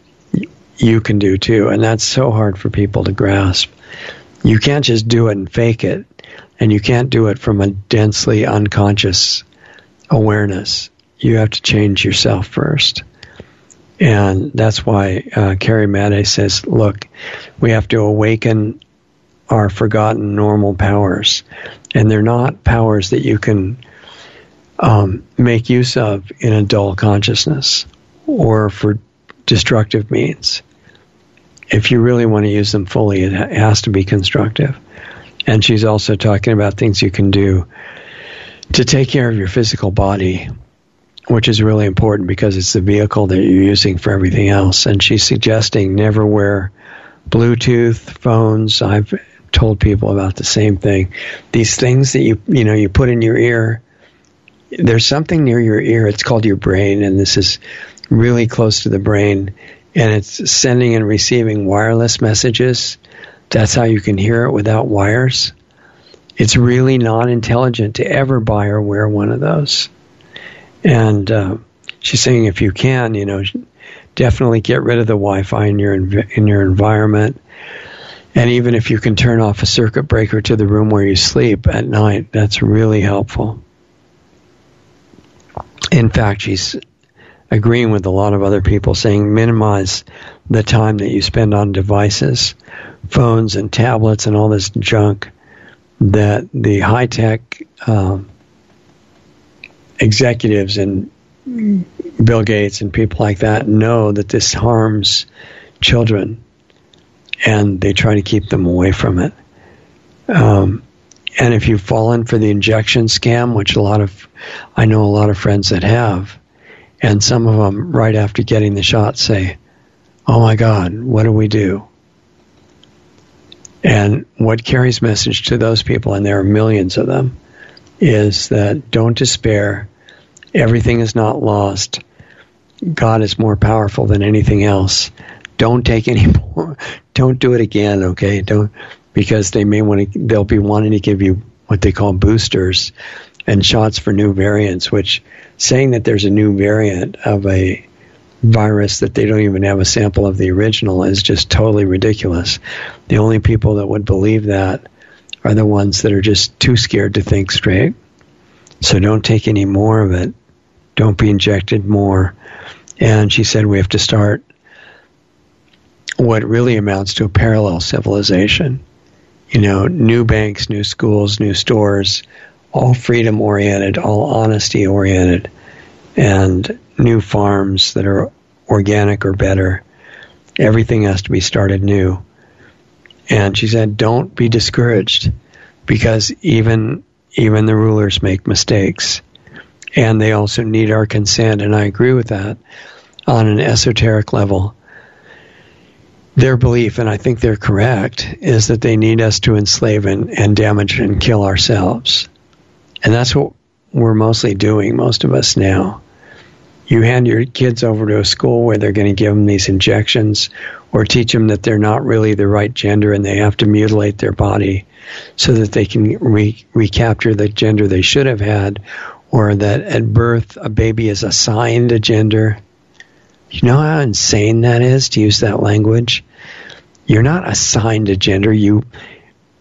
you can do too. And that's so hard for people to grasp. You can't just do it and fake it, and you can't do it from a densely unconscious awareness. You have to change yourself first. And that's why uh, Carrie Madej says, look, we have to awaken our forgotten normal powers. And they're not powers that you can um, make use of in a dull consciousness or for destructive means. If you really want to use them fully, it ha- has to be constructive. And she's also talking about things you can do to take care of your physical body, which is really important because it's the vehicle that you're using for everything else. And she's suggesting never wear Bluetooth phones. I've told people about the same thing. These things that you you know you put in your ear, there's something near your ear. It's called your brain, and this is really close to the brain, and it's sending and receiving wireless messages. That's how you can hear it without wires. It's really not intelligent to ever buy or wear one of those. And uh, she's saying if you can, you know, definitely get rid of the Wi-Fi in your in your environment. And even if you can turn off a circuit breaker to the room where you sleep at night, that's really helpful. In fact, she's agreeing with a lot of other people, saying minimize the time that you spend on devices, phones and tablets and all this junk that the high-tech um, executives and Bill Gates and people like that know that this harms children, and they try to keep them away from it. Um, and if you've fallen for the injection scam, which a lot of, I know a lot of friends that have, and some of them right after getting the shot say, oh my God, what do we do? And what Carrie's message to those people, and there are millions of them, is that don't despair. Everything is not lost. God is more powerful than anything else. Don't take any more. Don't do it again, okay? Don't, because they may want to. They'll be wanting to give you what they call boosters and shots for new variants. Which saying that there's a new variant of a virus that they don't even have a sample of the original is just totally ridiculous. The only people that would believe that are the ones that are just too scared to think straight. So don't take any more of it. Don't be injected more. And she said we have to start what really amounts to a parallel civilization. You know, new banks, new schools, new stores, all freedom-oriented, all honesty-oriented, and new farms that are organic or better. Everything has to be started new. And she said, don't be discouraged, because even even the rulers make mistakes. And they also need our consent, and I agree with that on an esoteric level. Their belief, and I think they're correct, is that they need us to enslave and, and damage and kill ourselves. And that's what we're mostly doing, most of us now. You hand your kids over to a school where they're going to give them these injections or teach them that they're not really the right gender and they have to mutilate their body so that they can re- recapture the gender they should have had, or that at birth a baby is assigned a gender. You know how insane that is to use that language? You're not assigned a gender. You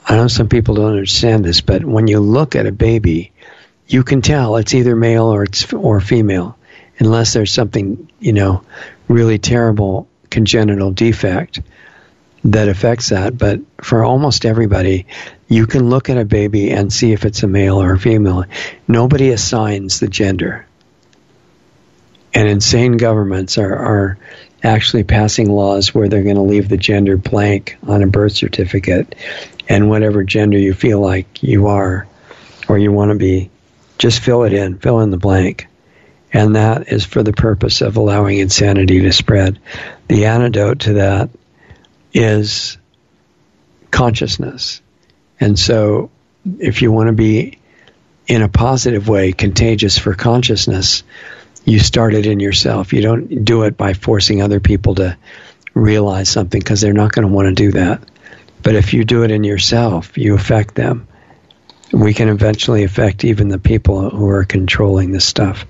I know some people don't understand this, but when you look at a baby, you can tell it's either male or it's or female, unless there's something, you know, really terrible congenital defect that affects that. But for almost everybody, you can look at a baby and see if it's a male or a female. Nobody assigns the gender. And insane governments are, are actually passing laws where they're going to leave the gender blank on a birth certificate, and whatever gender you feel like you are or you want to be, just fill it in, fill in the blank. And that is for the purpose of allowing insanity to spread. The antidote to that is consciousness. And so if you want to be, in a positive way, contagious for consciousness, you start it in yourself. You don't do it by forcing other people to realize something, because they're not going to want to do that. But if you do it in yourself, you affect them. We can eventually affect even the people who are controlling this stuff.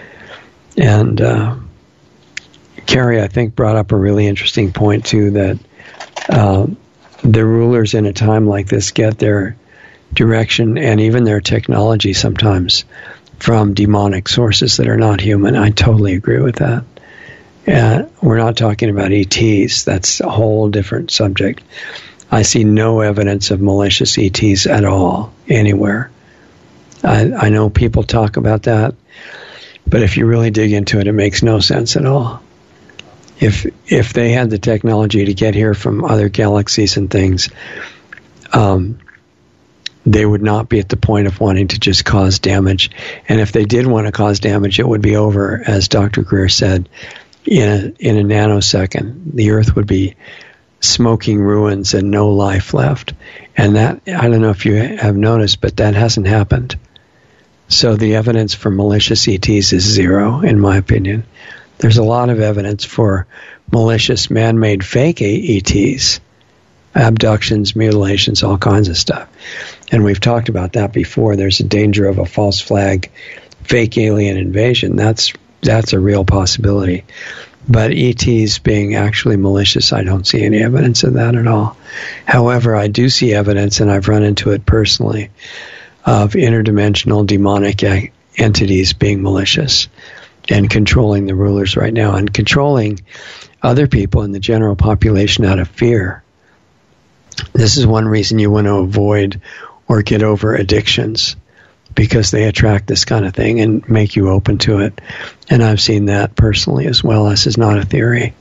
And uh, Carrie, I think, brought up a really interesting point, too, that uh, the rulers in a time like this get their direction and even their technology sometimes from demonic sources that are not human. I totally agree with that. Uh, we're not talking about E Ts. That's a whole different subject. I see no evidence of malicious E Ts at all, anywhere. I, I know people talk about that, but if you really dig into it, it makes no sense at all. If if they had the technology to get here from other galaxies and things, um, they would not be at the point of wanting to just cause damage. And if they did want to cause damage, it would be over, as Doctor Greer said, in a, in a nanosecond. The Earth would be smoking ruins and no life left. And that, I don't know if you have noticed, but that hasn't happened. So the evidence for malicious E Ts is zero, in my opinion. There's a lot of evidence for malicious man-made fake E Ts, abductions, mutilations, all kinds of stuff. And we've talked about that before. There's a danger of a false flag, fake alien invasion. That's that's a real possibility. But E Ts being actually malicious, I don't see any evidence of that at all. However, I do see evidence, and I've run into it personally, of interdimensional demonic entities being malicious and controlling the rulers right now, and controlling other people in the general population out of fear. This is one reason you want to avoid or get over addictions, because they attract this kind of thing and make you open to it. And I've seen that personally as well. This is not a theory.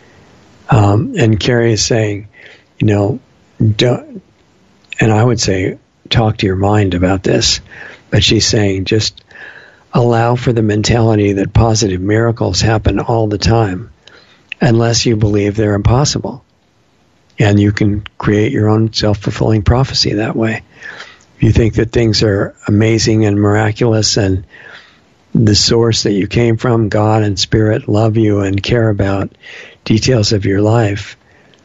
Um, and Carrie is saying, you know, don't, and I would say talk to your mind about this, but she's saying just allow for the mentality that positive miracles happen all the time, unless you believe they're impossible. And you can create your own self-fulfilling prophecy that way. If you think that things are amazing and miraculous, and the source that you came from, God and Spirit, love you and care about details of your life,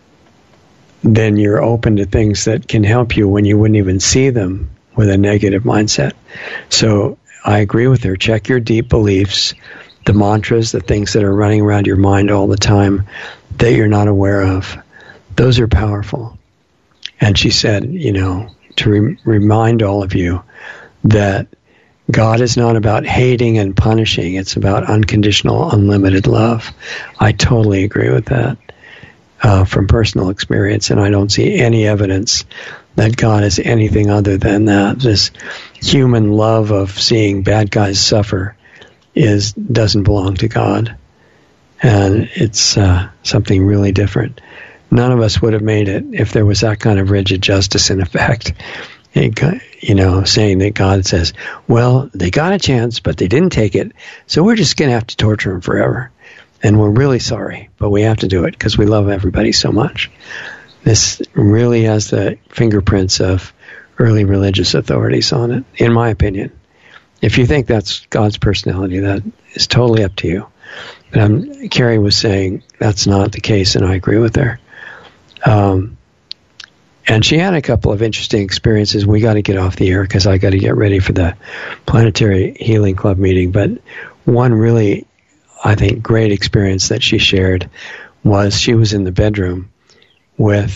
then you're open to things that can help you when you wouldn't even see them with a negative mindset. So I agree with her. Check your deep beliefs, the mantras, the things that are running around your mind all the time that you're not aware of. Those are powerful. And she said, you know, to re- remind all of you that God is not about hating and punishing. It's about unconditional, unlimited love. I totally agree with that uh, from personal experience, and I don't see any evidence that God is anything other than that. This human love of seeing bad guys suffer is doesn't belong to God, and it's uh, something really different. None of us would have made it if there was that kind of rigid justice in effect. It, you know, saying that God says, well, they got a chance, but they didn't take it, so we're just going to have to torture them forever. And we're really sorry, but we have to do it because we love everybody so much. This really has the fingerprints of early religious authorities on it, in my opinion. If you think that's God's personality, that is totally up to you. But um, Carrie was saying that's not the case, and I agree with her. Um, and she had a couple of interesting experiences. We got to get off the air because I got to get ready for the Planetary Healing Club meeting. But one really, I think, great experience that she shared was she was in the bedroom with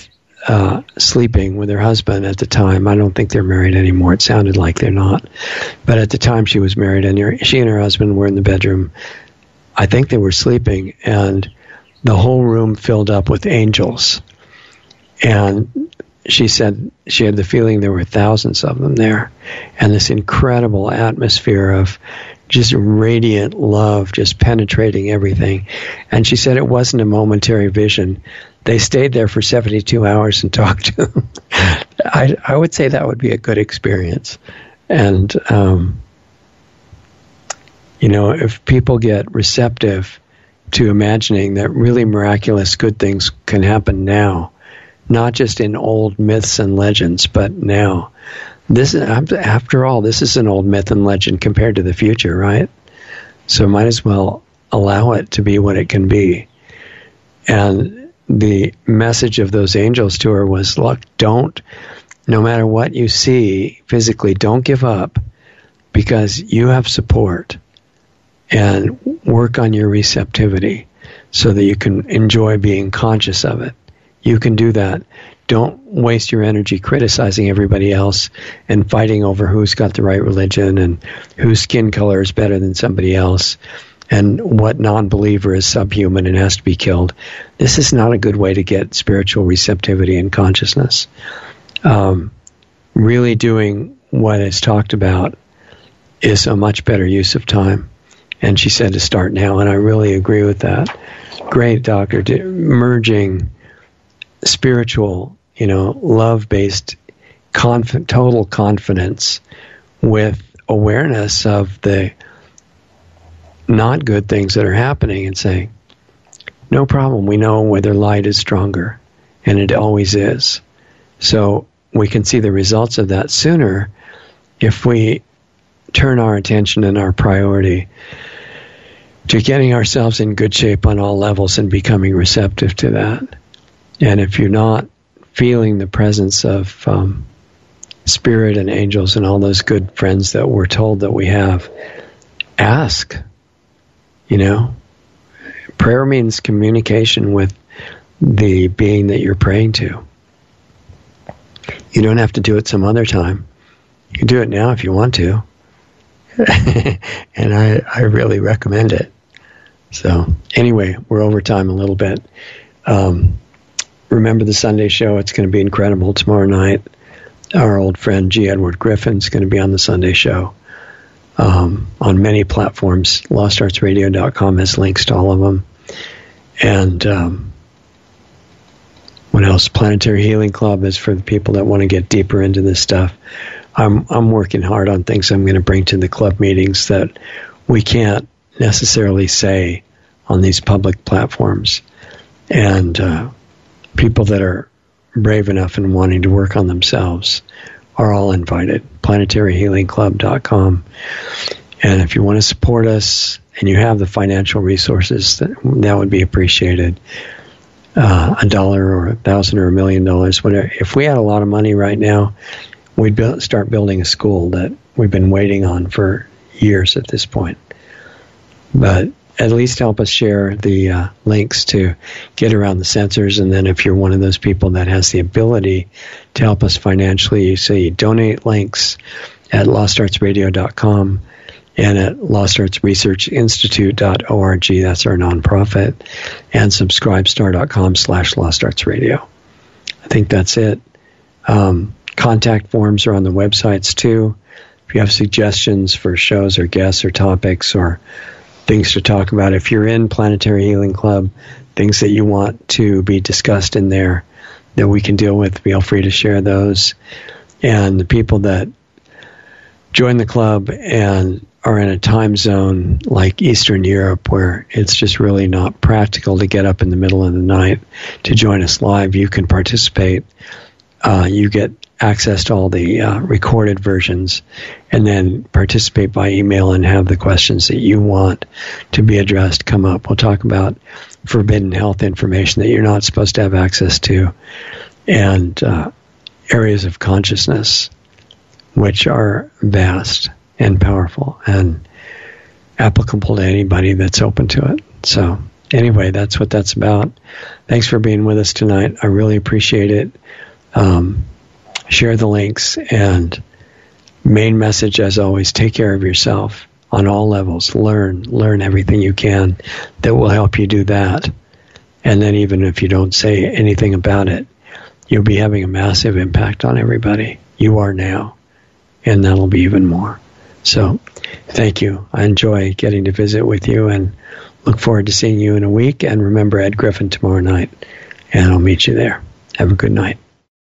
uh, sleeping with her husband at the time. I don't think they're married anymore. It sounded like they're not. But at the time she was married, and her, she and her husband were in the bedroom. I think they were sleeping, and the whole room filled up with angels. And she said she had the feeling there were thousands of them there, and this incredible atmosphere of just radiant love just penetrating everything. And she said it wasn't a momentary vision. They stayed there for seventy-two hours and talked to them. I, I would say that would be a good experience. And, um, you know, if people get receptive to imagining that really miraculous good things can happen now, not just in old myths and legends, but now. This, after all, this is an old myth and legend compared to the future, right? So might as well allow it to be what it can be. And the message of those angels to her was, look, don't, no matter what you see physically, don't give up, because you have support, and work on your receptivity so that you can enjoy being conscious of it. You can do that. Don't waste your energy criticizing everybody else and fighting over who's got the right religion and whose skin color is better than somebody else and what non-believer is subhuman and has to be killed. This is not a good way to get spiritual receptivity and consciousness. Um, really doing what is talked about is a much better use of time. And she said to start now, and I really agree with that. Great, Doctor. Merging spiritual, you know, love-based, conf- total confidence with awareness of the not good things that are happening, and saying, no problem, we know whether light is stronger, and it always is. So we can see the results of that sooner if we turn our attention and our priority to getting ourselves in good shape on all levels and becoming receptive to that. And if you're not feeling the presence of um, spirit and angels and all those good friends that we're told that we have, ask. You know, prayer means communication with the being that you're praying to. You don't have to do it some other time. You can do it now if you want to. And I, I really recommend it. So anyway, we're over time a little bit. Um, remember the Sunday show. It's going to be incredible tomorrow night. Our old friend G. Edward Griffin's going to be on the Sunday show um, on many platforms. lost arts radio dot com has links to all of them. And um, what else? Planetary Healing Club is for the people that want to get deeper into this stuff. I'm I'm working hard on things I'm going to bring to the club meetings that we can't necessarily say on these public platforms. And uh, people that are brave enough and wanting to work on themselves are all invited. planetary healing club dot com. And if you want to support us and you have the financial resources, that, that would be appreciated. Uh, a dollar or a thousand or a million dollars, whatever. If we had a lot of money right now, we'd build, start building a school that we've been waiting on for years at this point. But at least help us share the uh, links to get around the censors. And then if you're one of those people that has the ability to help us financially, you say you donate links at lost arts radio dot com and at lost arts research institute dot org. That's our nonprofit. And subscribestar dot com slash lost arts radio. I think that's it. Um, contact forms are on the websites too. If you have suggestions for shows or guests or topics or things to talk about, if you're in Planetary Healing Club, things that you want to be discussed in there that we can deal with, feel free to share those. And the people that join the club and are in a time zone like Eastern Europe where it's just really not practical to get up in the middle of the night to join us live, you can participate. Uh, you get access to all the uh, recorded versions and then participate by email and have the questions that you want to be addressed come up. We'll talk about forbidden health information that you're not supposed to have access to and uh, areas of consciousness which are vast and powerful and applicable to anybody that's open to it. So anyway, that's what that's about. Thanks for being with us tonight. I really appreciate it. Um, share the links, and main message, as always, take care of yourself on all levels. Learn, learn everything you can that will help you do that. And then even if you don't say anything about it, you'll be having a massive impact on everybody. You are now, and that'll be even more. So thank you. I enjoy getting to visit with you, and look forward to seeing you in a week. And remember Ed Griffin tomorrow night, and I'll meet you there. Have a good night.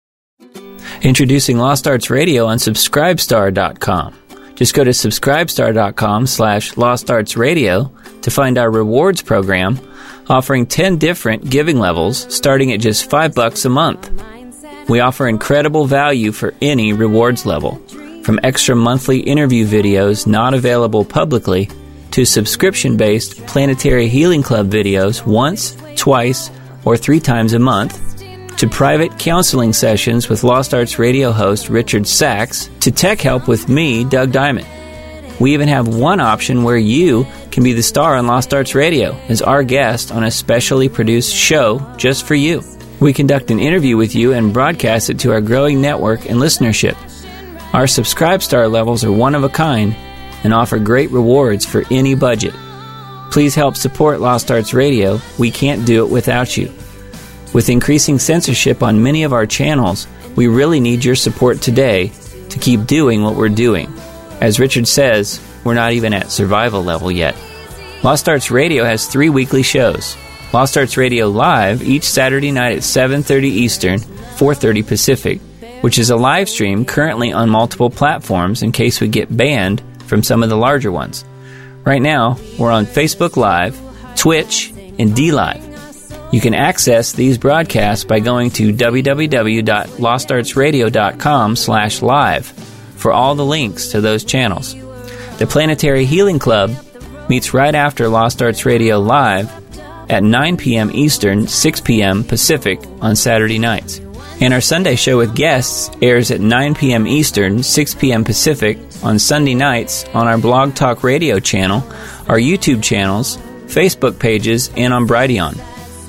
Introducing Lost Arts Radio on Subscribestar dot com. Just go to Subscribestar dot com slash Lost Arts Radio to find our rewards program, offering ten different giving levels starting at just five bucks a month. We offer incredible value for any rewards level, from extra monthly interview videos not available publicly to subscription-based Planetary Healing Club videos once, twice, or three times a month, to private counseling sessions with Lost Arts Radio host Richard Sachs, to tech help with me, Doug Diamond. We even have one option where you can be the star on Lost Arts Radio as our guest on a specially produced show just for you. We conduct an interview with you and broadcast it to our growing network and listenership. Our Subscribestar levels are one of a kind and offer great rewards for any budget. Please help support Lost Arts Radio. We can't do it without you. With increasing censorship on many of our channels, we really need your support today to keep doing what we're doing. As Richard says, we're not even at survival level yet. Lost Arts Radio has three weekly shows. Lost Arts Radio Live each Saturday night at seven thirty Eastern, four thirty Pacific, which is a live stream currently on multiple platforms in case we get banned from some of the larger ones. Right now, we're on Facebook Live, Twitch, and D Live. You can access these broadcasts by going to w w w dot lost arts radio dot com slash live for all the links to those channels. The Planetary Healing Club meets right after Lost Arts Radio Live at nine p.m. Eastern, six p.m. Pacific on Saturday nights. And our Sunday show with guests airs at nine p.m. Eastern, six p.m. Pacific on Sunday nights on our Blog Talk Radio channel, our YouTube channels, Facebook pages, and on Brighteon.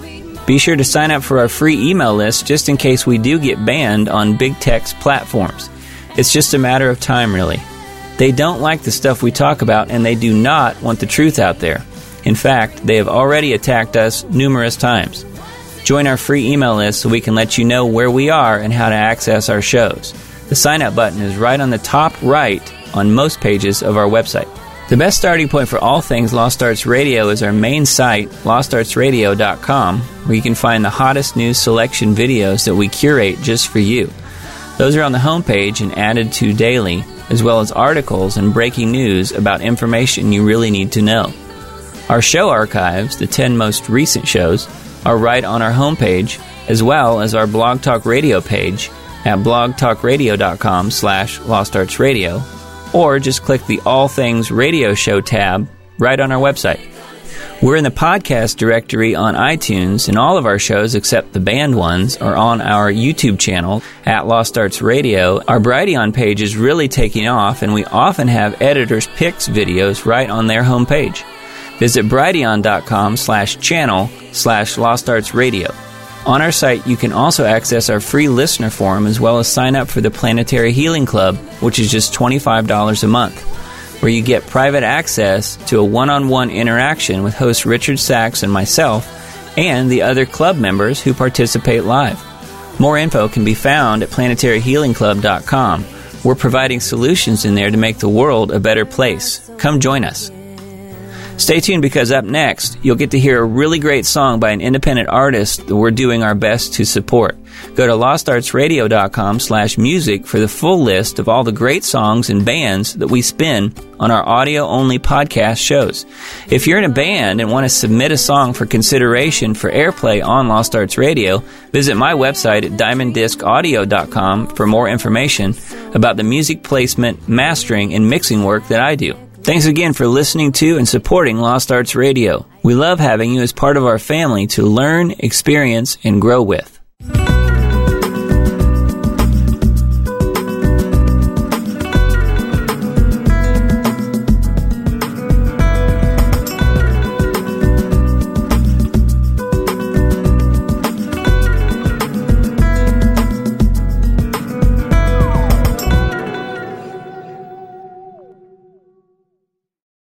Be sure to sign up for our free email list just in case we do get banned on big tech's platforms. It's just a matter of time, really. They don't like the stuff we talk about, and they do not want the truth out there. In fact, they have already attacked us numerous times. Join our free email list so we can let you know where we are and how to access our shows. The sign-up button is right on the top right on most pages of our website. The best starting point for all things Lost Arts Radio is our main site, lost arts radio dot com, where you can find the hottest news selection videos that we curate just for you. Those are on the homepage and added to daily, as well as articles and breaking news about information you really need to know. Our show archives, the ten most recent shows, are right on our homepage, as well as our Blog Talk Radio page at blog talk radio dot com slash lost arts radio, or just click the All Things Radio Show tab right on our website. We're in the podcast directory on iTunes, and all of our shows except the banned ones are on our YouTube channel at Lost Arts Radio. Our Brighteon page is really taking off, and we often have editors' picks videos right on their homepage. Visit brighteon dot com slash channel slash Lost Arts Radio. On our site, you can also access our free listener forum as well as sign up for the Planetary Healing Club, which is just twenty-five dollars a month, where you get private access to a one-on-one interaction with host Richard Sachs and myself and the other club members who participate live. More info can be found at planetary healing club dot com. We're providing solutions in there to make the world a better place. Come join us. Stay tuned, because up next, you'll get to hear a really great song by an independent artist that we're doing our best to support. Go to lost arts radio dot com slash music for the full list of all the great songs and bands that we spin on our audio-only podcast shows. If you're in a band and want to submit a song for consideration for airplay on Lost Arts Radio, visit my website at diamond disc audio dot com for more information about the music placement, mastering, and mixing work that I do. Thanks again for listening to and supporting Lost Arts Radio. We love having you as part of our family to learn, experience, and grow with.